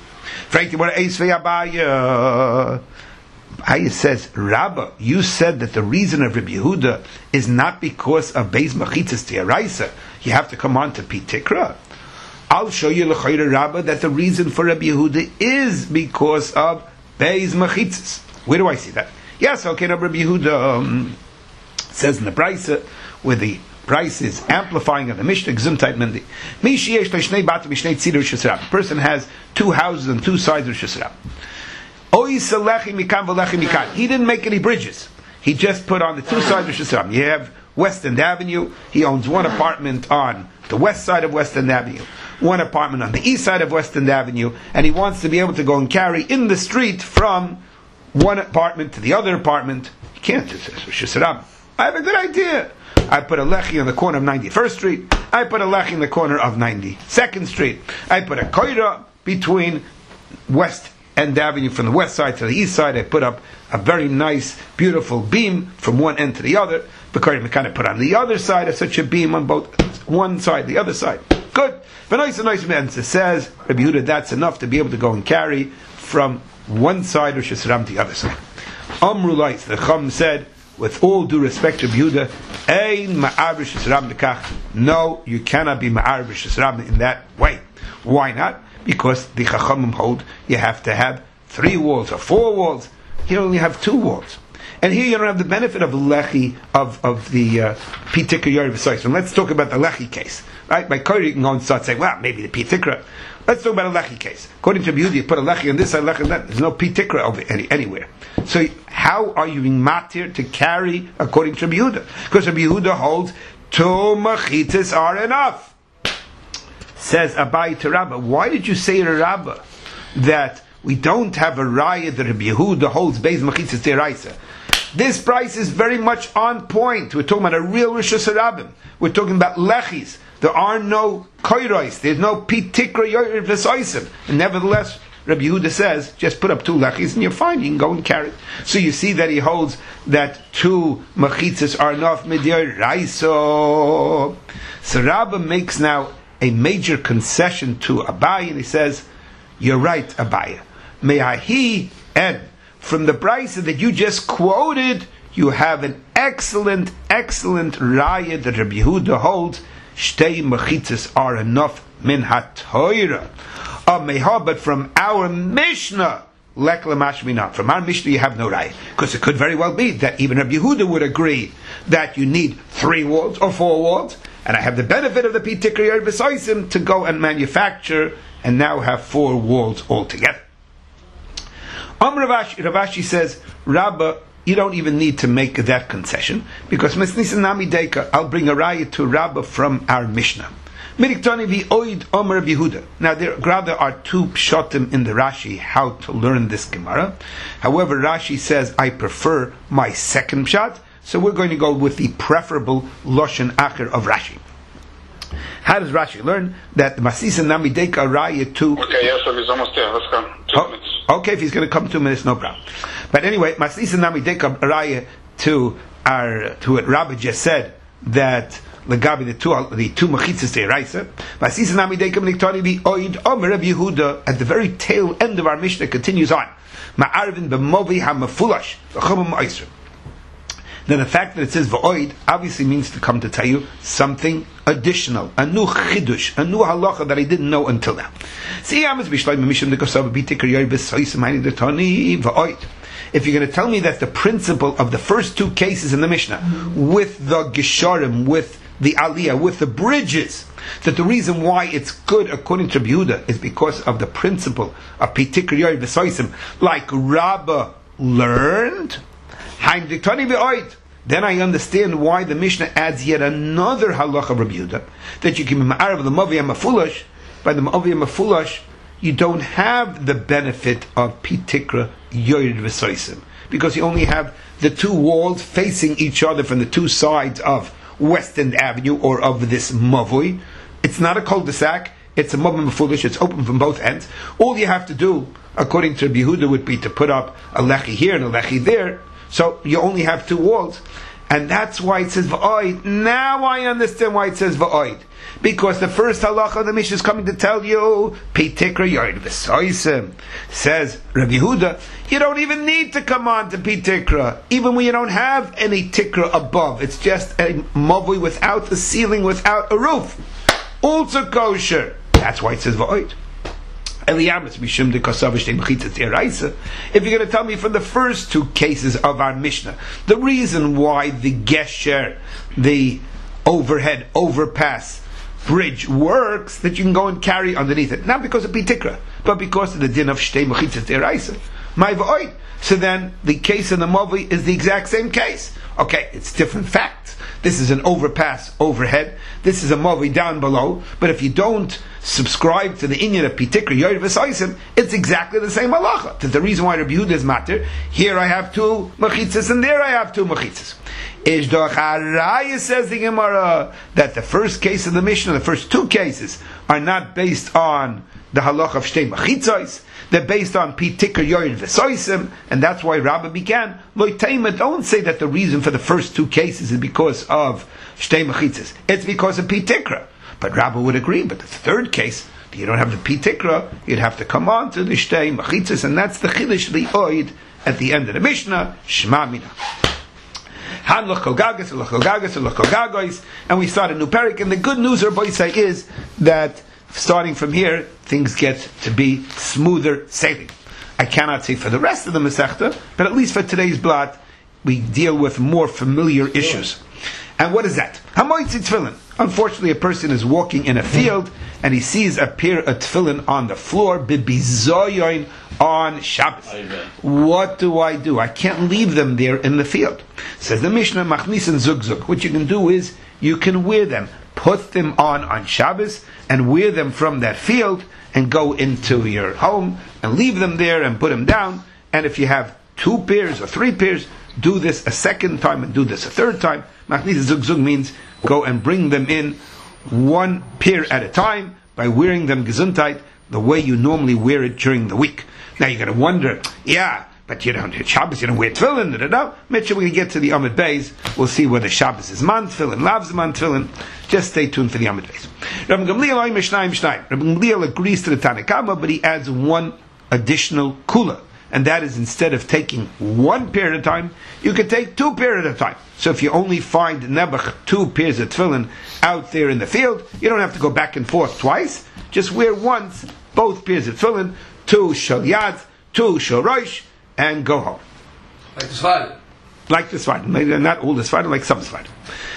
Abaya says, Rabba, you said that the reason of Rabbi Yehuda is not because of Beis Machitzas T'Yaraisa. You have to come on to Pitikra. I'll show you l'chayra Rabba that the reason for Rabbi Yehuda is because of Beis Machitzas. Where do I see that? Yes, okay, Rabbi Yehuda um, says in the Brisa, where the Brisa is amplifying of the Mishnah, Gesundheit Mendi. The person has two houses on two sides of Rishus Rabbim. He didn't make any bridges. He just put on the two sides of Rishus Rabbim. You have West End Avenue. He owns one apartment on the west side of West End Avenue, one apartment on the east side of West End Avenue, and he wants to be able to go and carry in the street from one apartment to the other apartment. He can't do this. Rishus Rabbim. I have a good idea. I put a lechi on the corner of ninety-first Street. I put a lechi in the corner of ninety-second Street. I put a koira between West End Avenue from the west side to the east side. I put up a very nice, beautiful beam from one end to the other. The koira kind of put on the other side of such a beam on both one side, the other side. Good. But nice and nice man says, Rabbi Yehuda, that's enough to be able to go and carry from one side of Rishus Rabbim to the other side. Amrulait, the Chum said, with all due respect to Yehuda, ein ma'ar Rishus Rabbim dekach. No, you cannot be ma'ar Rishus Rabbim in that way. Why not? Because the Chachamim hold you have to have three walls or four walls. You only have two walls. And here you don't have the benefit of lechi of of the pitikra yoyer v'sois. And let's talk about the lechi case, right? By Koiri you can go and start saying, well, maybe the pitikra. Let's talk about a lechi case. According to Yehuda, you put a lechi on this side, lechi on that. There's no pitikra over any, anywhere. So how are you being matir to carry according to Yehuda? Because Rabbi Yehuda holds two machitas are enough. Says Abai to Rabba, why did you say to Rabba that we don't have a raya that Rabbi Yehuda holds Beis Machitzas T'Yaraisa? This price is very much on point. We're talking about a real Rishus Rabbim. We're talking about lechis. There are no koiros. There's no pitikra yoyer v'soisim. And nevertheless, Rabbi Yehuda says, just put up two lechis and you're fine. You can go and carry it. So you see that he holds that two machitzas are enough mid'yoraiso. So Rabbi makes now a major concession to Abai, and he says, you're right, Abai. May I he and from the brisa that you just quoted, you have an excellent, excellent raya that Rabbi Yehuda holds. Shtei mechitzas are enough min ha'toira. Oh, but from our Mishnah, lek lemashmina. From our Mishnah, you have no raya, because it could very well be that even Rabbi Yehuda would agree that you need three walls or four walls, and I have the benefit of the pitikra yoyer v'soisim to go and manufacture and now have four walls altogether. Am Ravashi, Ravashi says, Rabba, you don't even need to make that concession, because I'll bring a raya to Rabba from our Mishnah. Miniktani v'oid Omer Yehuda. Now there rather are two pshatim in the Rashi how to learn this Gemara. However, Rashi says I prefer my second pshat, so we're going to go with the preferable Lashon Acher of Rashi. How does Rashi learn that the Masisa Namideka Raya to? Okay, yes, so he's almost there. Let's go. Two oh, minutes. Okay, if he's going to come two minutes, no problem. But anyway, Masisa Namideka Raya to our to what Rabbi just said that Legabi the two the two mechitzas teiraisa. Masisa Namideka Niktani the Oid Omer Reb Yehuda at the very tail end of our Mishnah continues on. Ma'arvin b'movi hamafulash v'chumam oisrim. Then the fact that it says v'oid obviously means to come to tell you something additional, a new chidush, a new halacha that I didn't know until now. If you're going to tell me that the principle of the first two cases in the Mishnah, with the gesharim, with the aliyah, with the bridges, that the reason why it's good according to Yehuda is because of the principle of pitikr yoy v'soisim, like Rabbah learned, then I understand why the Mishnah adds yet another halacha of Rabbi Yehuda, that you can be ma'arav the mavi mafulash. By the mavi mafulash, you don't have the benefit of pitikra yored v'soisim, because you only have the two walls facing each other from the two sides of West End Avenue or of this mavui. It's not a cul-de-sac. It's a mavi mafulish. It's open from both ends. All you have to do, according to Rabbi Yehuda, would be to put up a lechi here and a lechi there. So you only have two walls. And that's why it says va'oid. Now I understand why it says va'oid. Because the first halacha of the Mishnah is coming to tell you, Pitikra Yord V'soisim. Says Rabbi Yehuda, you don't even need to come on to Pitikra, even when you don't have any tikra above. It's just a mavui without a ceiling, without a roof. Also kosher. That's why it says va'oid. If you're going to tell me from the first two cases of our Mishnah, the reason why the gesher, the overhead overpass bridge works, that you can go and carry underneath it, not because of pitikra, but because of the din of shtei mechitzas deraisa. My v'oid. So then the case in the Mavi is the exact same case. Okay, it's different facts. This is an overpass overhead. This is a Mavi down below. But if you don't subscribe to the inyan of Pitikra Yored V'soisim, it's exactly the same halacha. That's the reason why Rabbi Yehuda is matter. Here I have two mechitzas and there I have two mechitzas. Ishdoch Haraya, says the Gemara, that the first case of the Mishnah, the first two cases, are not based on the halacha of shtei mechitzos. They're based on Pitikra Yored V'soisim, and that's why Rabbah began. Loitema, don't say that the reason for the first two cases is because of shtei mechitzos. It's because of Pitikra. But Rabbah would agree. But the third case, you don't have the Pitikra, you'd have to come on to the shtei mechitzos, and that's the chiddush li'oid at the end of the Mishnah. Shema mina. Han lochol gagas, lochol gagas, lochol gagois, and we start a new parak. And the good news, Rabbi say, is that starting from here, things get to be smoother sailing. I cannot say for the rest of the Masechta, but at least for today's blot, we deal with more familiar issues. And what is that? Hamoitzi tefillin. Unfortunately, a person is walking in a field and he sees a pair of tefillin on the floor, bibizoyon, on Shabbos. What do I do? I can't leave them there in the field. Says the Mishnah, machnisin zugzug. What you can do is you can wear them, put them on on Shabbos, and wear them from that field, and go into your home and leave them there and put them down. And if you have two pairs or three pairs, do this a second time and do this a third time. Machnisin zugzug means go and bring them in one pair at a time by wearing them gesundheit the way you normally wear it during the week. Now you're going to wonder, yeah, but you don't, Shabbos, you don't wear tefillin, da da da. Mitchell, we can get to the Amud Beis. We'll see whether Shabbos is man tefillin, lavs man tefillin. Just stay tuned for the Amud Beis. Rabbi Gamliel oy mishnayim shnayim. Rabbi Gamliel agrees to the Tanakama, but he adds one additional kula. And that is, instead of taking one pair at a time, you can take two pair at a time. So if you only find nebuch, two pairs of tefillin out there in the field, you don't have to go back and forth twice. Just wear once, both pairs of tefillin, two shal yad, two shal rosh, and go home. Like the Svardim. Like the Svardim. Maybe not all the Svardim, like some Svardim.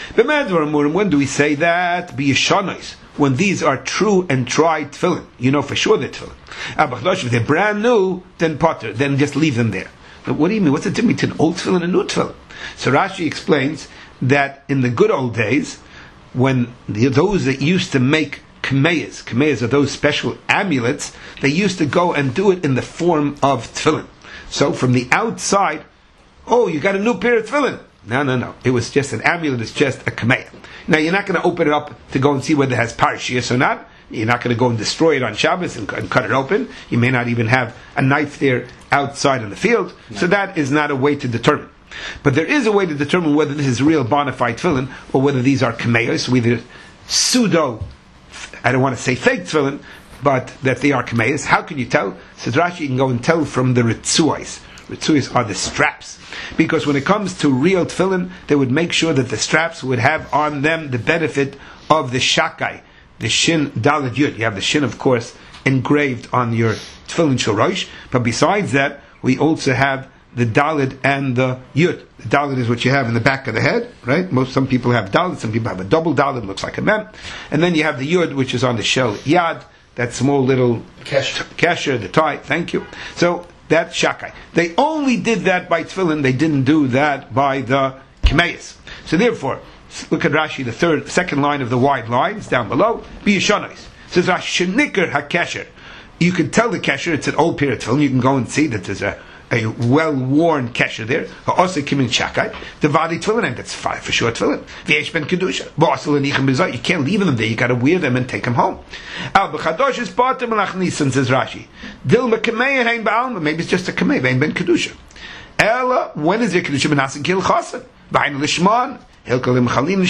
When do we say that? Be yeshanos. When these are true and tried tefillin. You know for sure they're tefillin. If they're brand new, then potter. Then just leave them there. But what do you mean? What's the difference between old tefillin and new tefillin? So Rashi explains that in the good old days, when the, those that used to make kmeyas. Kmeyas are those special amulets. They used to go and do it in the form of tefillin. So from the outside, oh, you got a new pair of tefillin. No, no, no. It was just an amulet. It's just a kmeya. Now, you're not going to open it up to go and see whether it has parshias or not. You're not going to go and destroy it on Shabbos and, and cut it open. You may not even have a knife there outside in the field. No. So that is not a way to determine. But there is a way to determine whether this is real bona fide tefillin or whether these are kmeyos, whether pseudo, I don't want to say fake tefillin, but that they are kmeyos. How can you tell? Says Rashi, you can go and tell from the ritzuais. Ritzuais are the straps. Because when it comes to real tefillin, they would make sure that the straps would have on them the benefit of the shakai, the shin daled yud. You have the shin, of course, engraved on your tefillin shorosh. But besides that, we also have the daled and the yud. The daled is what you have in the back of the head, right? Most some people have daled, some people have a double daled, looks like a mem. And then you have the yud, which is on the shell yad, that small little kesher, kesher, the tie. Thank you. So that shakai. They only did that by tefillin. They didn't do that by the kmeyas. So therefore, look at Rashi, the third, second line of the wide lines down below. Biyashanais. Says Rashi, shenikar hakesher. You can tell the kesher, it's an old pair of tefillin. You can go and see that there's a, a well-worn kesher there. Also kimin shakai. The vadi tefillin, and that's fine for sure tefillin. V'yesh ben kedusha. Ba'asel anichem b'zay. You can't leave them there. You got to wear them and take them home. Al b'chadosh is b'atem l'achnisan, says Rashi. Dilma kameya hein ba'alma. Maybe it's just a kameya, hein ben kedusha. Ella, when is your kedusha b'nasin kil chasen? B'ayin l'shman. So when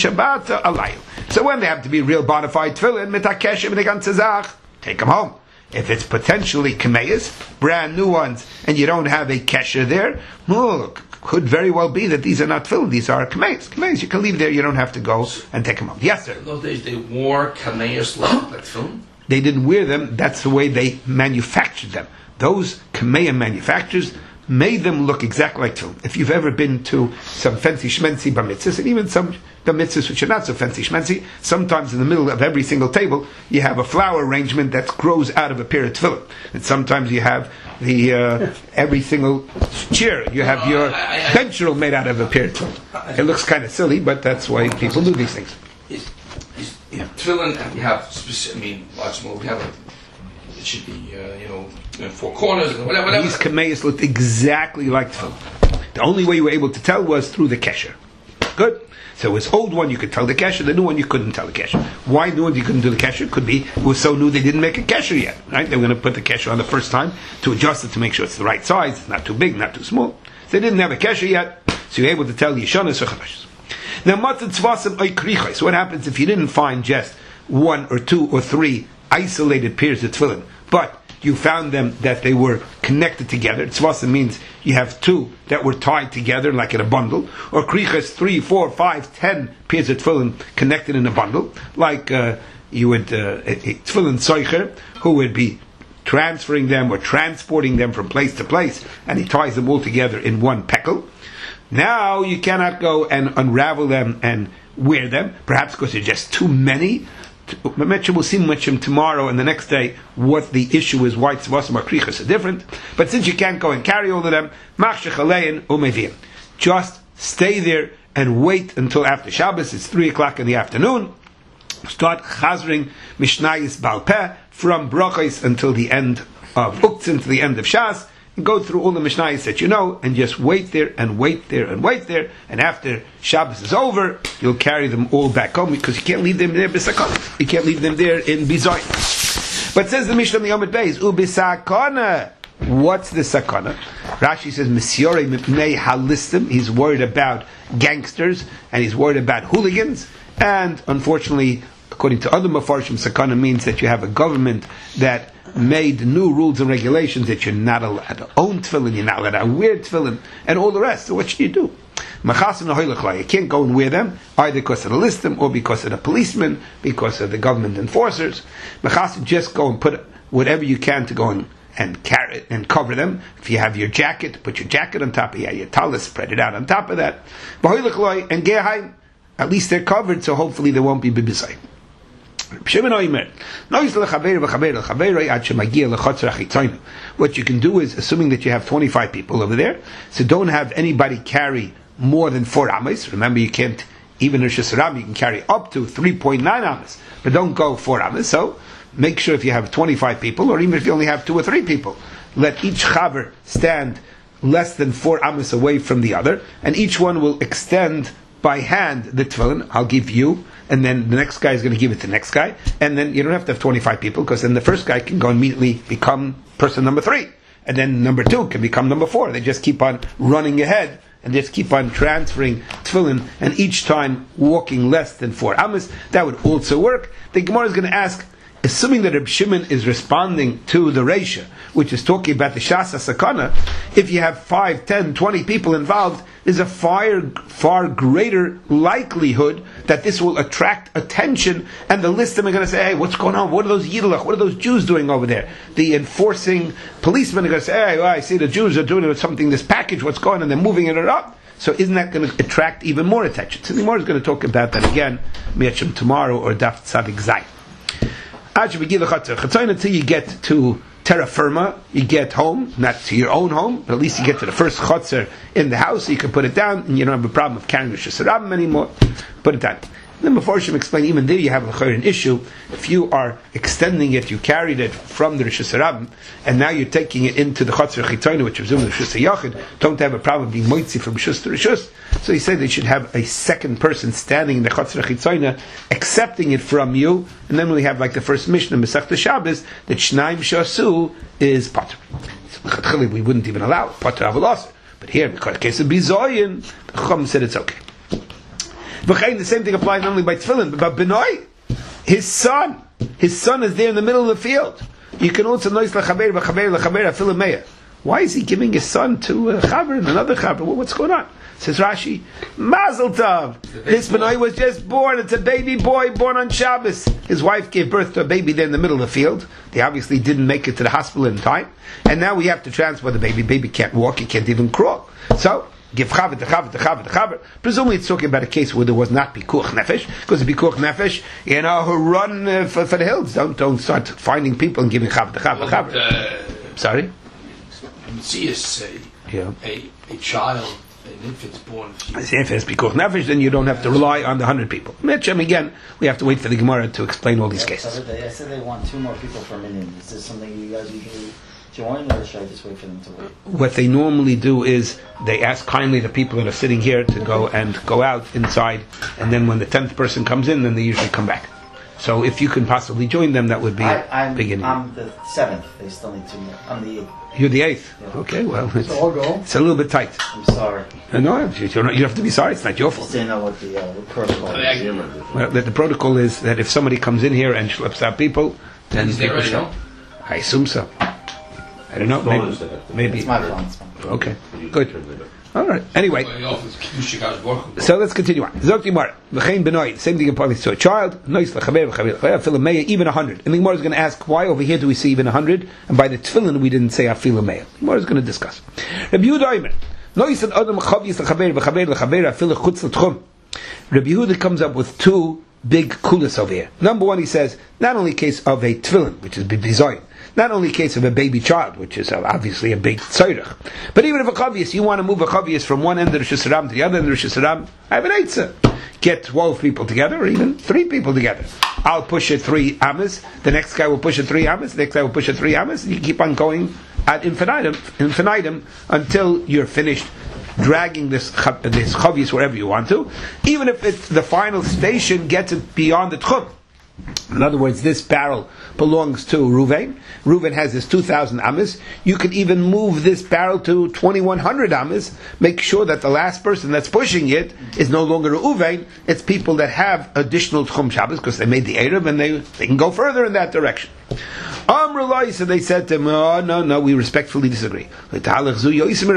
they have to be real bona fide tefillin, take them home. If it's potentially kmeyas, brand new ones, and you don't have a kesher there, well, could very well be that these are not tefillin, these are kmeyas. Kmeyas, you can leave there, you don't have to go and take them home. Yes, sir. In those days they wore kmeyas like, like tefillin? They didn't wear them, that's the way they manufactured them. Those kmeya manufacturers made them look exactly like tefillin. If you've ever been to some fancy shmency bar mitzvahs, and even some bar mitzvahs which are not so fancy shmency, sometimes in the middle of every single table you have a flower arrangement that grows out of a pair of tefillin. And sometimes you have the uh, every single chair you have your bench roll made out of a pair of tefillin. It looks kind of silly, but that's why people do these things. Is, is, yeah, tefillin, and we have specific, I mean, lots more. We have a, it should be, uh, you know, four corners and whatever. whatever. These kameyas looked exactly like tefillin. The only way you were able to tell was through the kesher. Good. So his old one you could tell the kesher, the new one you couldn't tell the kesher. Why new one you couldn't do the kesher? Could be it was so new they didn't make a kesher yet. Right? They were going to put the kesher on the first time to adjust it to make sure it's the right size, it's not too big, not too small. So they didn't have a kesher yet, so you're able to tell Yeshanas or Chadashis. Now, so what happens if you didn't find just one or two or three isolated pairs of tefillin, but you found them that they were connected together? Tzvasa means you have two that were tied together like in a bundle, or krichas, three, four, five, ten pairs of tefillin connected in a bundle, like uh, you would, uh, a, a tefillin soicher, who would be transferring them or transporting them from place to place, and he ties them all together in one pekel. Now you cannot go and unravel them and wear them, perhaps because they're just too many. We'll see tomorrow and the next day what the issue is, why tzvasim or krichas are different. But since you can't go and carry all of them, just stay there and wait until after Shabbos. It's three o'clock in the afternoon. Start chazring mishnayis balpeh from brachos until the end of uktzin, to the end of Shas. And go through all the mishnayos that you know, and just wait there and wait there and wait there. And after Shabbos is over, you'll carry them all back home, because you can't leave them there b'sakana. You can't leave them there in bizoy. But says the Mishnah on the Yomid Beis, ubisakana. What's the sakana? Rashi says, Misyore mipnei halistim. He's worried about gangsters and he's worried about hooligans. And unfortunately, according to other mafarshim, sakana means that you have a government that made new rules and regulations that you're not allowed to own tefillin, you're not allowed to wear tefillin, and all the rest. So what should you do? You can't go and wear them, either because of the listim, or because of the policemen, because of the government enforcers. Just go and put whatever you can to go and, and carry it and cover them. If you have your jacket, put your jacket on top of it, your talis, spread it out on top of that. And at least they're covered, so hopefully there won't be bibisai. What you can do is, assuming that you have twenty-five people over there, so don't have anybody carry more than four amas. Remember, you can't even Rosh Hashanah you can carry up to three point nine amas, but don't go four amas. So make sure if you have twenty-five people, or even if you only have two or three people, let each chaver stand less than four amas away from the other, and each one will extend by hand the tefillin. I'll give you, and then the next guy is going to give it to the next guy, and then you don't have to have twenty-five people, because then the first guy can go immediately become person number three, and then number two can become number four. They just keep on running ahead, and just keep on transferring tefillin, and each time walking less than four amas. That would also work. The Gemara is going to ask, assuming that Reb Shimon is responding to the Reisha, which is talking about the Shas HaSakana, if you have five, ten, twenty people involved, there's a far, far greater likelihood that this will attract attention, and the listim are going to say, hey, what's going on? What are those Yidlach? What are those Jews doing over there? The enforcing policemen are going to say, hey, well, I see the Jews are doing something, this package, what's going on? And they're moving it up. So isn't that going to attract even more attention? So the Gemara is going to talk about that again, Miachim tomorrow, or Daf Tzadik Zayin. Until you get to terra firma, you get home, not to your own home, but at least you get to the first chotzer in the house, so you can put it down, and you don't have a problem of carrying Rosh Hashanah anymore. Put it down. Then before Hashem explain, even there you have an issue. If you are extending it, you carried it from the Rosh Hashanah, and now you're taking it into the Chotzer Chitoinu, which is the Rosh Hashanah, don't have a problem being moitzi from Rishus to Rishus. So he said they should have a second person standing in the Chotzer Chitoinu, accepting it from you, and then we have like the first Mishnah, Masechta Shabbos, that Shnaim Shasu is Pater. We wouldn't even allow it, Pater Avalasar. But here, because in the case of Bizoyin, the Chacham said it's okay. The same thing applies not only by tefillin, but by Benoi, his son. His son is there in the middle of the field. You can also noise lachaber, lachaber, lachaber, afilu meya. Why is he giving his son to a chaver and another chaver? What's going on? Says Rashi, Mazel Tov. This Benoi was just born. It's a baby boy born on Shabbos. His wife gave birth to a baby there in the middle of the field. They obviously didn't make it to the hospital in time, and now we have to transport the baby. Baby can't walk. He can't even crawl. So give chaver to chaver to chaver to chaver. Presumably it's talking about a case where there was not pikuach nefesh, because the pikuach nefesh, you know, who run uh, for, for the hills. Don't don't start finding people and giving chaver to chaver to chaver. Uh, Sorry? See, say yeah. a, a child, an infant's born. As if it's pikuach nefesh, then you don't have to rely on the hundred people. Mitchum, again, we have to wait for the Gemara to explain all these cases. I said they want two more people per minute. Is this something you guys usually join, or should I just wait for them to wait? What they normally do is they ask kindly the people that are sitting here to go and go out inside, and then when the tenth person comes in, then they usually come back. So if you can possibly join them, that would be I, I'm, beginning. I'm the seventh. They still need two more. I'm the eighth. You're the eighth. Yeah. Okay, well, it's, So I'll go. it's a little bit tight. I'm sorry. Uh, No, you don't, you don't have to be sorry. It's not your I just fault. didn't know what the, uh, the protocol is. Well, that the protocol is that if somebody comes in here and schleps out people, then Is there people right show. now? I assume so. I don't know. Maybe. maybe. It's my phone. It's fine. Okay. Good. All right. Anyway. So So let's continue on. Zok Gemara, v'chein benoid. Same thing applies to a child. Nois lechaber v'chaber lechaber. Afilu meya, even a hundred. And the Gemara is going to ask why over here do we see even a hundred, and by the tefillin we didn't say afilu meya. The Gemara is going to discuss. Rabbi Yehuda Omer, nois an adam chavis lechaber v'chaber lechaber afilu chutz l'tchum. Rabbi Yehuda comes up with two big kulas over here. Number one, he says not only case of a tefillin, which is bizoyin. Not only case of a baby child, which is obviously a big tzorich, but even if a chavius, you want to move a chavius from one end of the Rosh Hashanah to the other end of the Rosh Hashanah, I have an eitzah. Get twelve people together, or even three people together. I'll push it three amas, the next guy will push it three amas, the next guy will push it three amas, and you keep on going ad infinitum, infinitum until you're finished dragging this this chavius wherever you want to, even if it's the final station gets it beyond the tchum. In other words, this barrel belongs to Reuven. Reuven has his two thousand amas. You could even move this barrel to twenty-one hundred amas. Make sure that the last person that's pushing it is no longer Reuven. It's people that have additional Tchum Shabbos because they made the Erev and they, they can go further in that direction. Amrullah, so they said to him, oh, no, no, we respectfully disagree. Certainly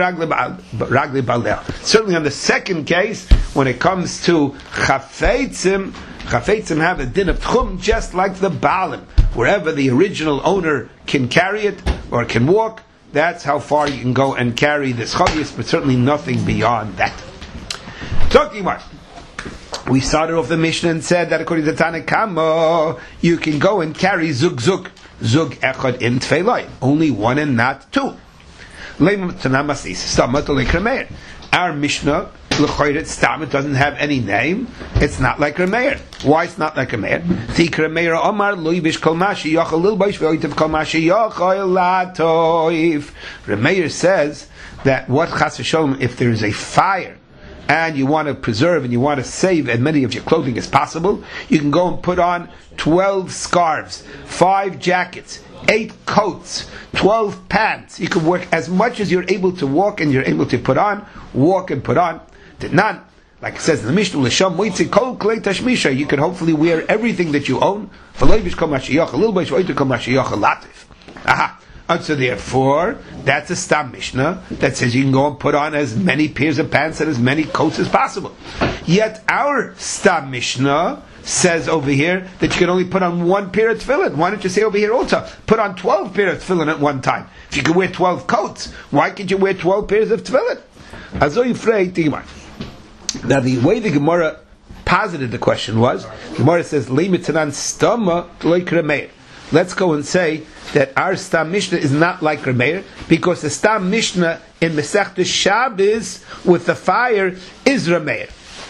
on the second case, when it comes to Chafetzim, Chafetzim have a din of Tchum just like the Baalim. Wherever the original owner can carry it or can walk, that's how far you can go and carry this Chavius, but certainly nothing beyond that. Talking about, we started off the Mishnah and said that according to Tanakama, you can go and carry Zug Zug, Zug Echad in Tfeilai, only one and not two. Our Mishnah L'choyret stam, it doesn't have any name. It's not like Rameir. Why it's not like Rameir? Think Rameir Omar loivish kol mashi yachal lil baish ve'oitav kol mashi yachal latoiv. Rameir says that what chas v'sholem, if there is a fire and you want to preserve and you want to save as many of your clothing as possible, you can go and put on twelve scarves, five jackets, eight coats, twelve pants. You can work as much as you're able to walk and you're able to put on. Walk and put on. None. Like it says in the Mishnah, L'sham moitzi kol klei tashmisha. You can hopefully wear everything that you own. V'loivish kol mashiyach, a little bit oiter kol mashiyach latif. Aha. And so therefore, that's a Stam Mishnah that says you can go and put on as many pairs of pants and as many coats as possible. Yet our Stam Mishnah says over here that you can only put on one pair of tefillin. Why don't you say over here also, put on twelve pairs of tefillin at one time? If you can wear twelve coats, why can't you wear twelve pairs of tefillin? Now the way the Gemara posited the question was, the Gemara says, let's go and say that our Stam Mishnah is not like Rameir, because the Stam Mishnah in Masechta Shabbos with the fire is Rameir.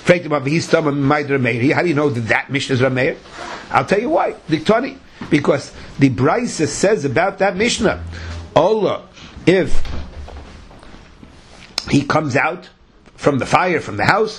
How do you know that that Mishnah is Rameir? I'll tell you why. Diktani. Because the Brisa says about that Mishnah, Allah, if he comes out from the fire, from the house,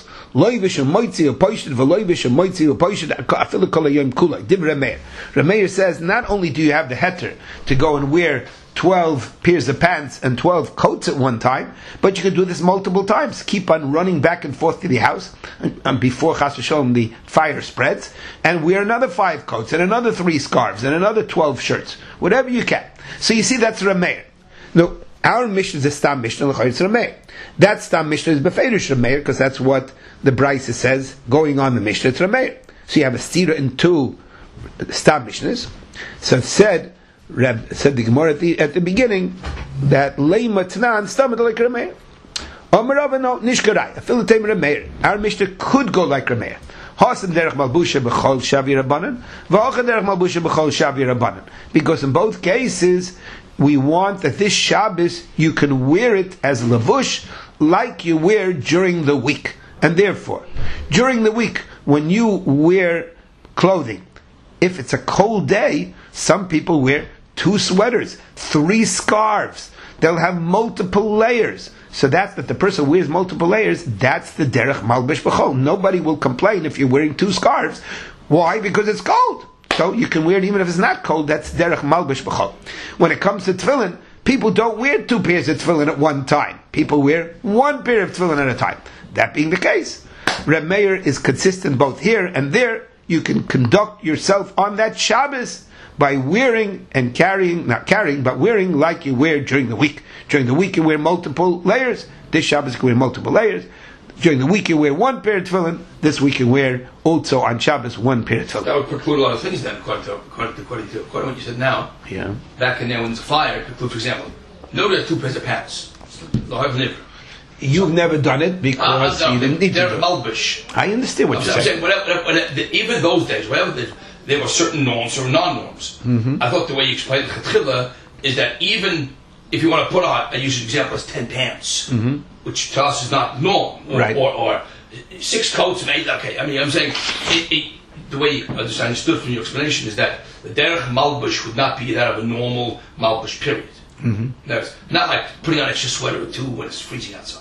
Rameir says, not only do you have the heter to go and wear twelve pairs of pants and twelve coats at one time, but you can do this multiple times. Keep on running back and forth to the house, and, and before Chas v'Sholom the fire spreads, and wear another five coats, and another three scarves, and another twelve shirts, whatever you can. So you see, that's Rameir. No, our Mishnah is a Stam Mishnah, it's Rameir. That Stam Mishnah is Beferish Rameir, because that's what the Brisa says, going on the Mishnah, it's Rameir. So you have a stira in two Stam Mishnahs. So it said, Reb, said the Gemara at the, at the beginning, that Leima Tnan Stam like Rameir. Omer Rabba no, Nishkarai, Afilatem Rameir. Our Mishnah could go like Rameir. Hasan derech malbusha b'chol shavi rabbanan, v'achan derech malbusha b'chol shavi rabbanan. Because in both cases, we want that this Shabbos you can wear it as lavush like you wear during the week. And therefore, during the week, when you wear clothing, if it's a cold day, some people wear two sweaters, three scarves. They'll have multiple layers. So that's that the person wears multiple layers, that's the derech malbish b'chol. Nobody will complain if you're wearing two scarves. Why? Because it's cold. So you can wear it even if it's not cold. That's derech malbish b'chol. When it comes to tefillin, people don't wear two pairs of tefillin at one time. People wear one pair of tefillin at a time. That being the case, Reb Meir is consistent both here and there. You can conduct yourself on that Shabbos by wearing and carrying, not carrying, but wearing like you wear during the week. During the week you wear multiple layers. This Shabbos you can wear multiple layers. During the week you wear one pair of tefillin. This week you wear also on Shabbos one pair of tefillin. That would preclude a lot of things then, according to, according to, according to, according to what you said now. Yeah. Back in there when there's a fire, it preclude, for example, nobody has two pairs of pants. They'll have never. You've never done it because uh, no, you didn't need to do it. I understand what I'm you're saying. saying whatever, whatever, even those days, whatever they, there were certain norms or non-norms. Mm-hmm. I thought the way you explained the Chetchila is that even if you want to put on, I use an example as ten pants, mm-hmm. which to us is not norm, or, right. or, or six coats and eight. Okay, I mean, I'm saying it, it, the way I just understood from your explanation is that the derech malbush would not be that of a normal malbush period. Mm-hmm. No, it's not like putting on an extra sweater or two when it's freezing outside.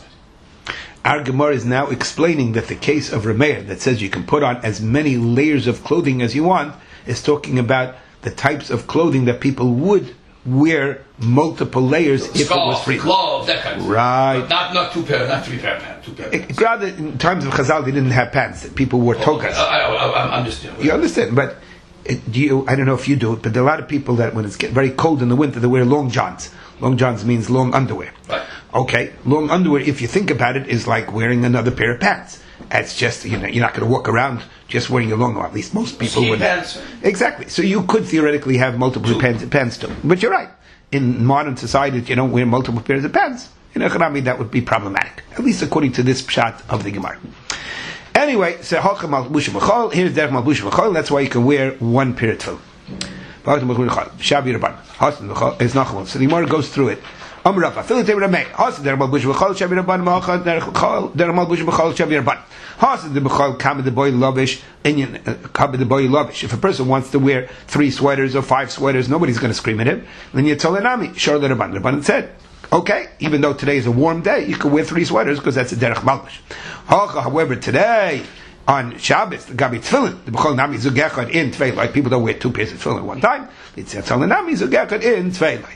Our Gemara is now explaining that the case of Rameir that says you can put on as many layers of clothing as you want is talking about the types of clothing that people would wear multiple layers Scarf, if it was free. Gloves, that kind of right. But not not two pair, not three pair of pants. Two pair of pants. Rather, in times of Chazal, they didn't have pants. People wore togas. Oh, I, I, I understand. You understand, but it, do you? I don't know if you do it, but there are a lot of people that when it's get very cold in the winter, they wear long johns. Long johns means long underwear. Right. Okay, long underwear, if you think about it, is like wearing another pair of pants. It's just, you know, you're not going to walk around just wearing your long, or at least most people Ski would. Pants. Exactly. So you could theoretically have multiple pants, pants too. But you're right. In modern society, if you don't wear multiple pairs of pants, in Echanami, that would be problematic. At least according to this pshat of the Gemara. Anyway, so Hocha Malbush B'chol, here's Derech Malbush B'chol, that's why you can wear one pair of tefillin. So the Gemara goes through it. Amr Rav, Afilite Rameh, Hasid der Malbush B'chol Shavi Rabban, Ma'achad der Malbush B'chol Shavi Rabban. Hasid der B'chol Kabed the boy Lavish, Inyan Kabed the boy Lavish. If a person wants to wear three sweaters or five sweaters, nobody's going to scream at him. Then you tell Nami, Shor the Rabban. Rabban said, okay, even though today is a warm day, you can wear three sweaters because that's a derech malbush. However, today on Shabbos, the Gabi Tefillin, the B'chol Nami Zugechad in Tefillin, people don't wear two pairs of Tefillin at one time. It's a Tefillin Nami Zugechad in Tefillin.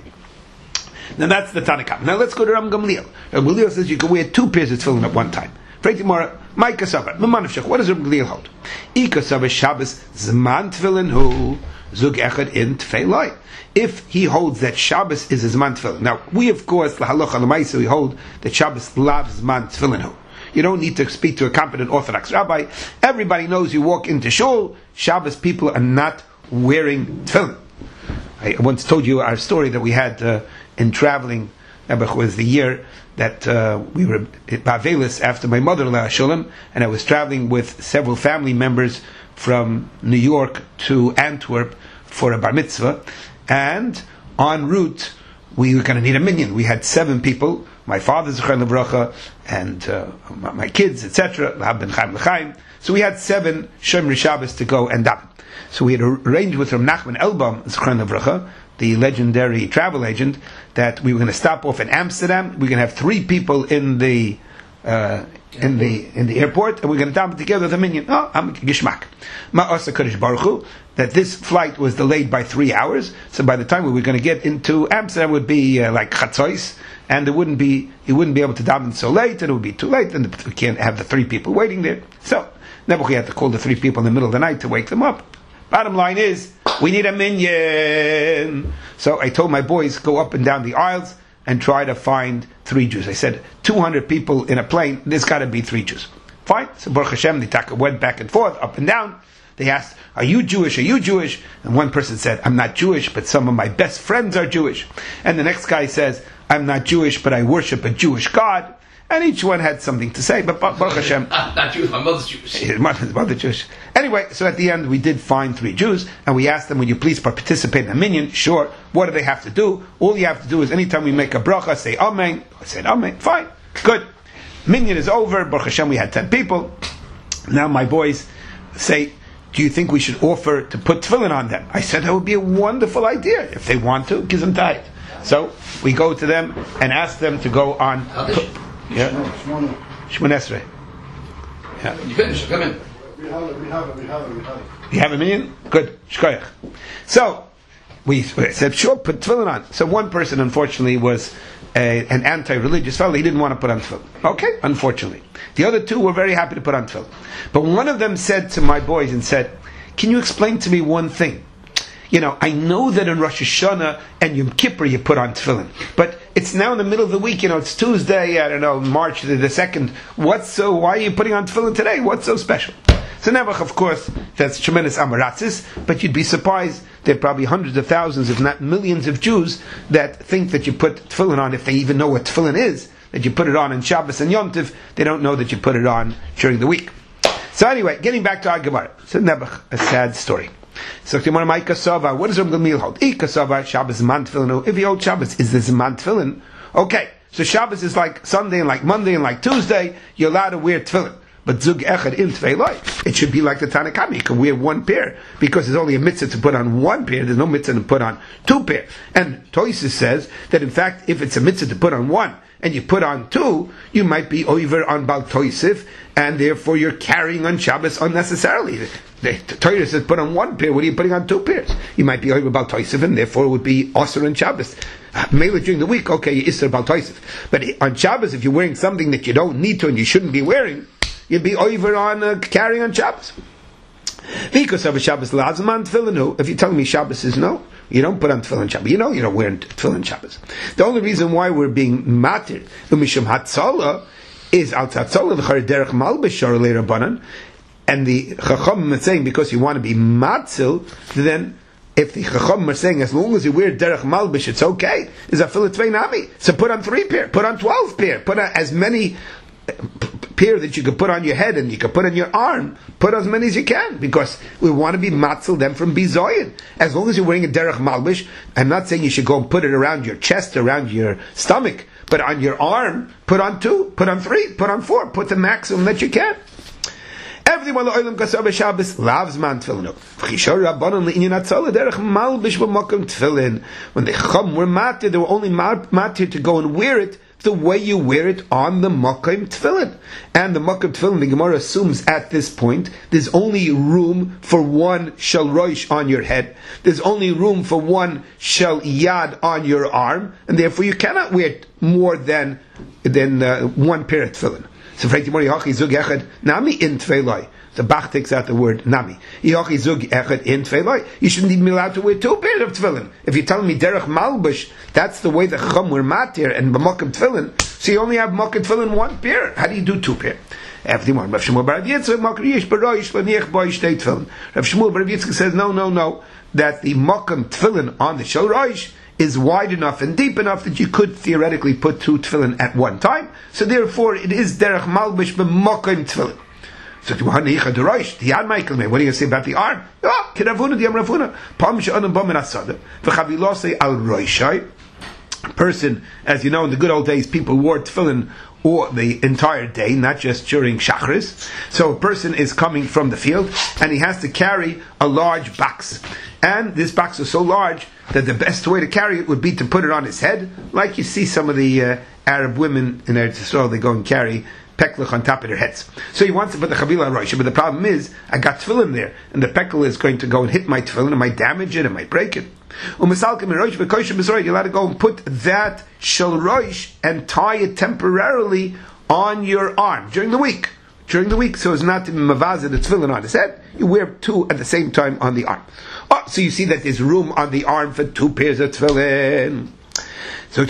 Now that's the Tanakh. Now let's go to Ram Gamliel. Ram Gamliel says you can wear two pairs of Tefillin at one time. Freitimora, my Kasavar, Mamanavshach. What does Ram Gamliel hold? Ikasavar Shabbos Zman Tefillin Hu Zugechad in Tefillin. If he holds that Shabbos is his man tefillin. Now, we of course, the halacha l'maisa, we hold that Shabbos loves man tefillin. You don't need to speak to a competent Orthodox rabbi. Everybody knows you walk into shul, Shabbos people are not wearing tefillin. I once told you our story that we had uh, in traveling. It was the year that uh, we were at Bavelis after my mother-in-law, Shulam, and I was traveling with several family members from New York to Antwerp for a bar mitzvah. And en route, we were going to need a minyan. We had seven people, my father, Zechar Levracha, and uh, my kids, et cetera. So we had seven Shomrei Shabbos to go and daven. So we had arranged with Rav Nachman Elbaum, Zechar Levracha, the legendary travel agent, that we were going to stop off in Amsterdam. We're going to have three people in the uh, in the in the airport, and we're going to daven together the minyan. Oh, I'm gishmak. Ma'asa Kadosh Baruch Hu, that this flight was delayed by three hours. So by the time we were going to get into Amsterdam, it would be uh, like Chatzois, and it wouldn't be he wouldn't be able to daven so late, and it would be too late, and we can't have the three people waiting there. So Nebuchadnezzar had to call the three people in the middle of the night to wake them up. Bottom line is, we need a minyan. So I told my boys, go up and down the aisles and try to find three Jews. I said, two hundred people in a plane, there's got to be three Jews. Fine. So Baruch Hashem, they went back and forth, up and down. They asked, are you Jewish? Are you Jewish? And one person said, I'm not Jewish, but some of my best friends are Jewish. And the next guy says, I'm not Jewish, but I worship a Jewish God. And each one had something to say, but Baruch Hashem. I'm not Jewish, my mother's Jewish. His mother's mother Jewish. Anyway, so at the end we did find three Jews, and we asked them, would you please participate in a minyan? Sure. What do they have to do? All you have to do is anytime we make a bracha, say Amen. I said Amen. Fine. Good. Minyan is over. Baruch Hashem, we had ten people. Now my boys say, do you think we should offer to put tefillin on them? I said that would be a wonderful idea. If they want to, give them tight. So we go to them and ask them to go on. Yeah. Shmon Esrei. Yeah. You finish. Come in. We have it. We have it. We have it. We have it. You have a minyan? Good. Shkoyach. So we said, sure, put tefillin on. So one person, unfortunately, was a, an anti-religious fellow. He didn't want to put on tefillin. Okay, unfortunately. The other two were very happy to put on tefillin. But one of them said to my boys and said, can you explain to me one thing? You know, I know that in Rosh Hashanah and Yom Kippur you put on tefillin, but it's now in the middle of the week. You know, it's Tuesday. I don't know, March the, the second. What's so? Why are you putting on tefillin today? What's so special? So Nebuch, of course, that's tremendous amaratzis. But you'd be surprised. There are probably hundreds of thousands, if not millions, of Jews that think that you put tefillin on, if they even know what tefillin is, that you put it on in Shabbos and Yom Tov. They don't know that you put it on during the week. So anyway, getting back to our Gemara. So Nebuch, a sad story. So what does Rav Gamliel hold? Ikasava Shabbos man tefillin. If you hold Shabbos, is this man tefillin? Okay, so Shabbos is like Sunday and like Monday and like Tuesday. You're allowed to wear tefillin, but zug echad in tefillin. It should be like the Tanakh. You can wear one pair because there's only a mitzvah to put on one pair. There's no mitzvah to put on two pair. And Toysis says that in fact, if it's a mitzvah to put on one and you put on two, you might be over on Bal Toysif, and therefore you're carrying on Shabbos unnecessarily. The Torah says put on one pair. What are you putting on two pairs? You might be over Bal Toysif, and therefore it would be Osir on Shabbos. Mainly during the week, okay, you Isser Bal Toysif. But on Shabbos, if you're wearing something that you don't need to and you shouldn't be wearing, you'd be over on uh, carrying on Shabbos. Because of a Shabbos lazman tefillin. If you're telling me Shabbos is no, you don't put on tefillin Shabbos. You know you don't wear tefillin Shabbos. The only reason why we're being matir umishum hatzalah is al hatzalah v'char derech malbish shar le'rabanan, and the chacham is saying because you want to be matzil, then if the chacham are saying as long as you wear derech malbish, it's okay. Is a filat tvei nami. So put on three pair, put on twelve pair, put on as many pair that you could put on your head and you could put on your arm, put as many as you can, because we want to be matzel them from bizoyin. As long as you're wearing a derech malbish, I'm not saying you should go and put it around your chest, around your stomach, but on your arm, put on two, put on three, put on four, put the maximum that you can. Everyone lo'olam kasar b'Shabbos loves man tefillin. V'chishor rabbanon le'inyan atzala derech malbish b'makom tefillin. When the chum were matir, they were only matir to go and wear it the way you wear it on the makom tefillin. And the makom tefillin, the Gemara assumes at this point, there's only room for one shel roish on your head. There's only room for one shel yad on your arm, and therefore you cannot wear it more than than uh, one pair of tefillin. So nami in tefillai. The Bach takes out the word nami. You shouldn't even be allowed to wear two pairs of tefillin. If you're telling me derech malbush, that's the way the chum were matir and b'makom tefillin. So you only have makom tefillin one pair. How do you do two pair? Everyone. Rav Shmuel bar Yitzchak says no, no, no. That the makom tefillin on the shel roish is wide enough and deep enough that you could theoretically put two tefillin at one time. So therefore, it is derech malbush b'makom tefillin. So what do you say about the arm? Oh, a person, as you know, in the good old days, people wore tefillin or the entire day, not just during Shachris. So a person is coming from the field and he has to carry a large box. And this box is so large that the best way to carry it would be to put it on his head, like you see some of the uh, Arab women in Eretz Yisrael, they go and carry peklich on top of their heads. So he wants to put the chavila on Rosh, but the problem is, I got tefillin there, and the peklich is going to go and hit my tefillin, and might damage it, and might break it. You're allowed to go and put that shel rosh and tie it temporarily on your arm during the week. During the week, so as not to be mavazah the tefillin on his head, you wear two at the same time on the arm. Oh, so you see that there's room on the arm for two pairs of tefillin. So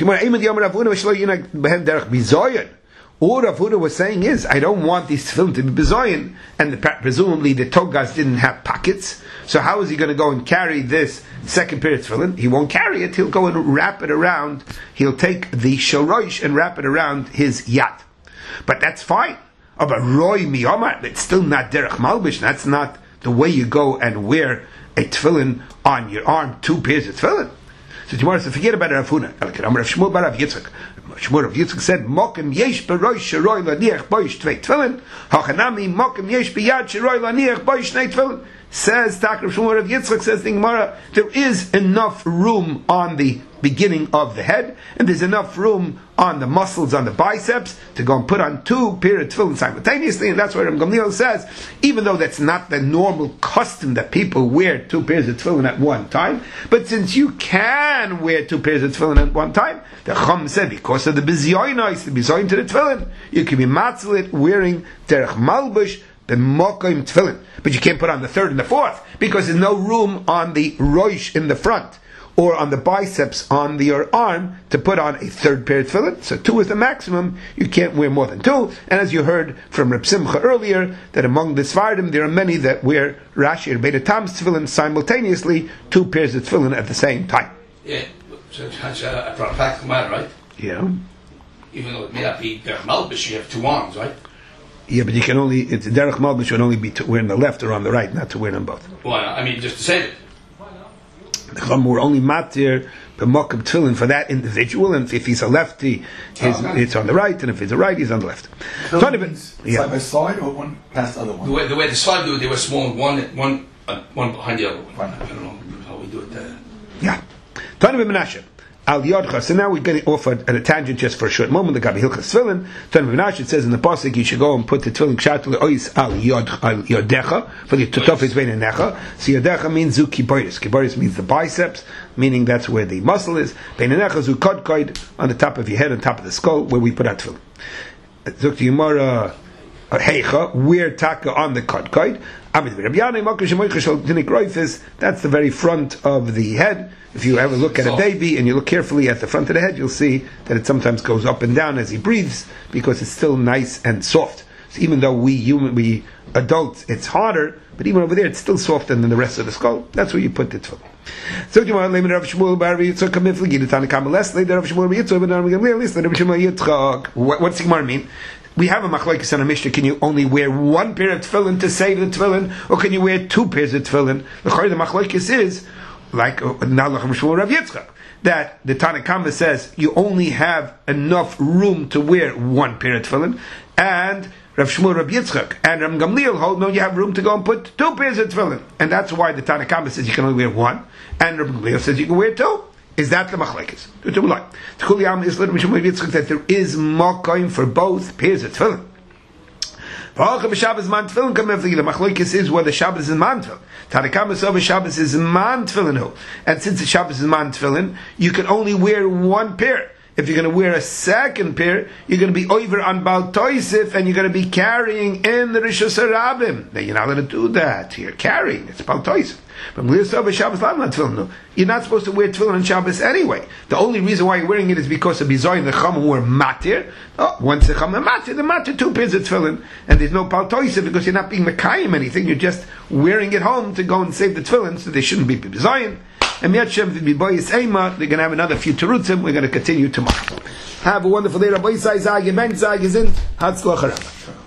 all Rav Huda was saying is, I don't want these tefillin to be bezoyin, and the, presumably the togas didn't have pockets, so how is he going to go and carry this second pair of tefillin? He won't carry it, he'll go and wrap it around, he'll take the shel rosh and wrap it around his yad. But that's fine. Oh, but roy miyomar, it's still not derech malbish, that's not the way you go and wear a tefillin on your arm, two pairs of tefillin. So tomorrow, so forget about Rav Huna. Rav Shmuel bar Rav Yitzchak. Shmuel Rav Yitzchak said, "Mokem yesh berosh sheroy laniach boish tvei tefillin. Hachanami mokem yesh biyad sheroy laniach boish nei tefillin." Says Rav Shmuel Rav Yitzchak, says the Gemara, there is enough room on the beginning of the head, and there's enough room on the muscles on the biceps to go and put on two pair of tefillin simultaneously, and that's why Ram Gamliel says, even though that's not the normal custom that people wear two pairs of tefillin at one time, but since you can wear two pairs of tefillin at one time, the Chum said, because of the bizyoinos, the bizyoin to the tefillin, you can be matzelit wearing derech malbush, the mokim tefillin, but you can't put on the third and the fourth, because there's no room on the roish in the front, or on the biceps on the, your arm to put on a third pair of tefillin. So two is the maximum. You can't wear more than two. And as you heard from Reb Simcha earlier, that among the Sfardim there are many that wear Rashi or Beit Tam's tefillin simultaneously, two pairs of tefillin at the same time. Yeah, so it's a practical matter, right? Yeah. Even though it may not be derech malbish, you have two arms, right? Yeah, but you can only, it's derech malbish should only be to wear on the left or on the right, not to wear on both. Well, I mean, just to save it. The Chum were only matir b'mokum tefillin for that individual, and if he's a lefty, his, oh, okay. it's on the right, and if he's a right, he's on the left. So Tony, yeah. Side by side, or one past the other one? The way the, way the side do it, they were small, one one uh, one behind the other one. I don't know how we do it there. Yeah. Tony Menashe. Al Yodcha. So now we're getting off at a tangent just for a short moment. The Gabi Hilchas Tefillin. Tony Menashe, it says in the pasuk you should go and put the tefillin kshatul ois al yod al yodecha for the tutaf is bein necha. So yodecha means zu kiboris. Kiboris means the biceps, meaning that's where the muscle is. Bein necha zu kodkoid on the top of your head, on top of the skull, where we put our tefillin. Zuk to Yomara heicha, where taka on the kodkoid. That's the very front of the head. If you ever look at a baby and you look carefully at the front of the head, you'll see that it sometimes goes up and down as he breathes because it's still nice and soft. So even though we human, we adults, it's harder, but even over there, it's still softer than the rest of the skull. That's where you put the tefillin. So you want to Rav Shmuel bar Yitzchak kamifli gidetani kamalesli. Rav Shmuel Yitzchak ben Rav Gamliel list. Rav Shmuel Yitzchak. What's the Gemara mean? we have a machlokes on a Mishnah. Can you only wear one pair of tefillin to save the tefillin, or can you wear two pairs of tefillin? The machlokes is like Nalach Shmuel Rav Yitzchak, that the Tanna Kama says you only have enough room to wear one pair of tefillin, and Rav Shmuel Rav Yitzchak and Rav Gamliel hold no, you have room to go and put two pairs of tefillin, and that's why the Tanna Kama says you can only wear one, and Rav Gamliel says you can wear two. Is that the machlekes? That there is makom for both pairs of tefillin. The machlekes is whether Shabbos is man tefillin. Tanakama over Shabbos is man tefillin, and since the Shabbos is man tefillin, you can only wear one pair. If you're going to wear a second pair, you're going to be over on Baal Toisif, and you're going to be carrying in the Rishus Harabim. Now you're not going to do that. You're carrying. It's Baal Toisif. But you're not supposed to wear tefillin on Shabbos anyway. The only reason why you're wearing it is because of Bizoyin the Chum were matir. Oh, once the Chum are matir, the matir two pairs of tefillin, and there's no Baal Toisif because you're not being Mekayim anything. You're just wearing it home to go and save the tefillin, so they shouldn't be Bizoyin. And Miyat Shem Biboyis Eima, they're going to have another few terutzim. We're going to continue tomorrow. Have a wonderful day. Rabbi Isai Zag, Yemen Zag is in Hatzlach Harabah.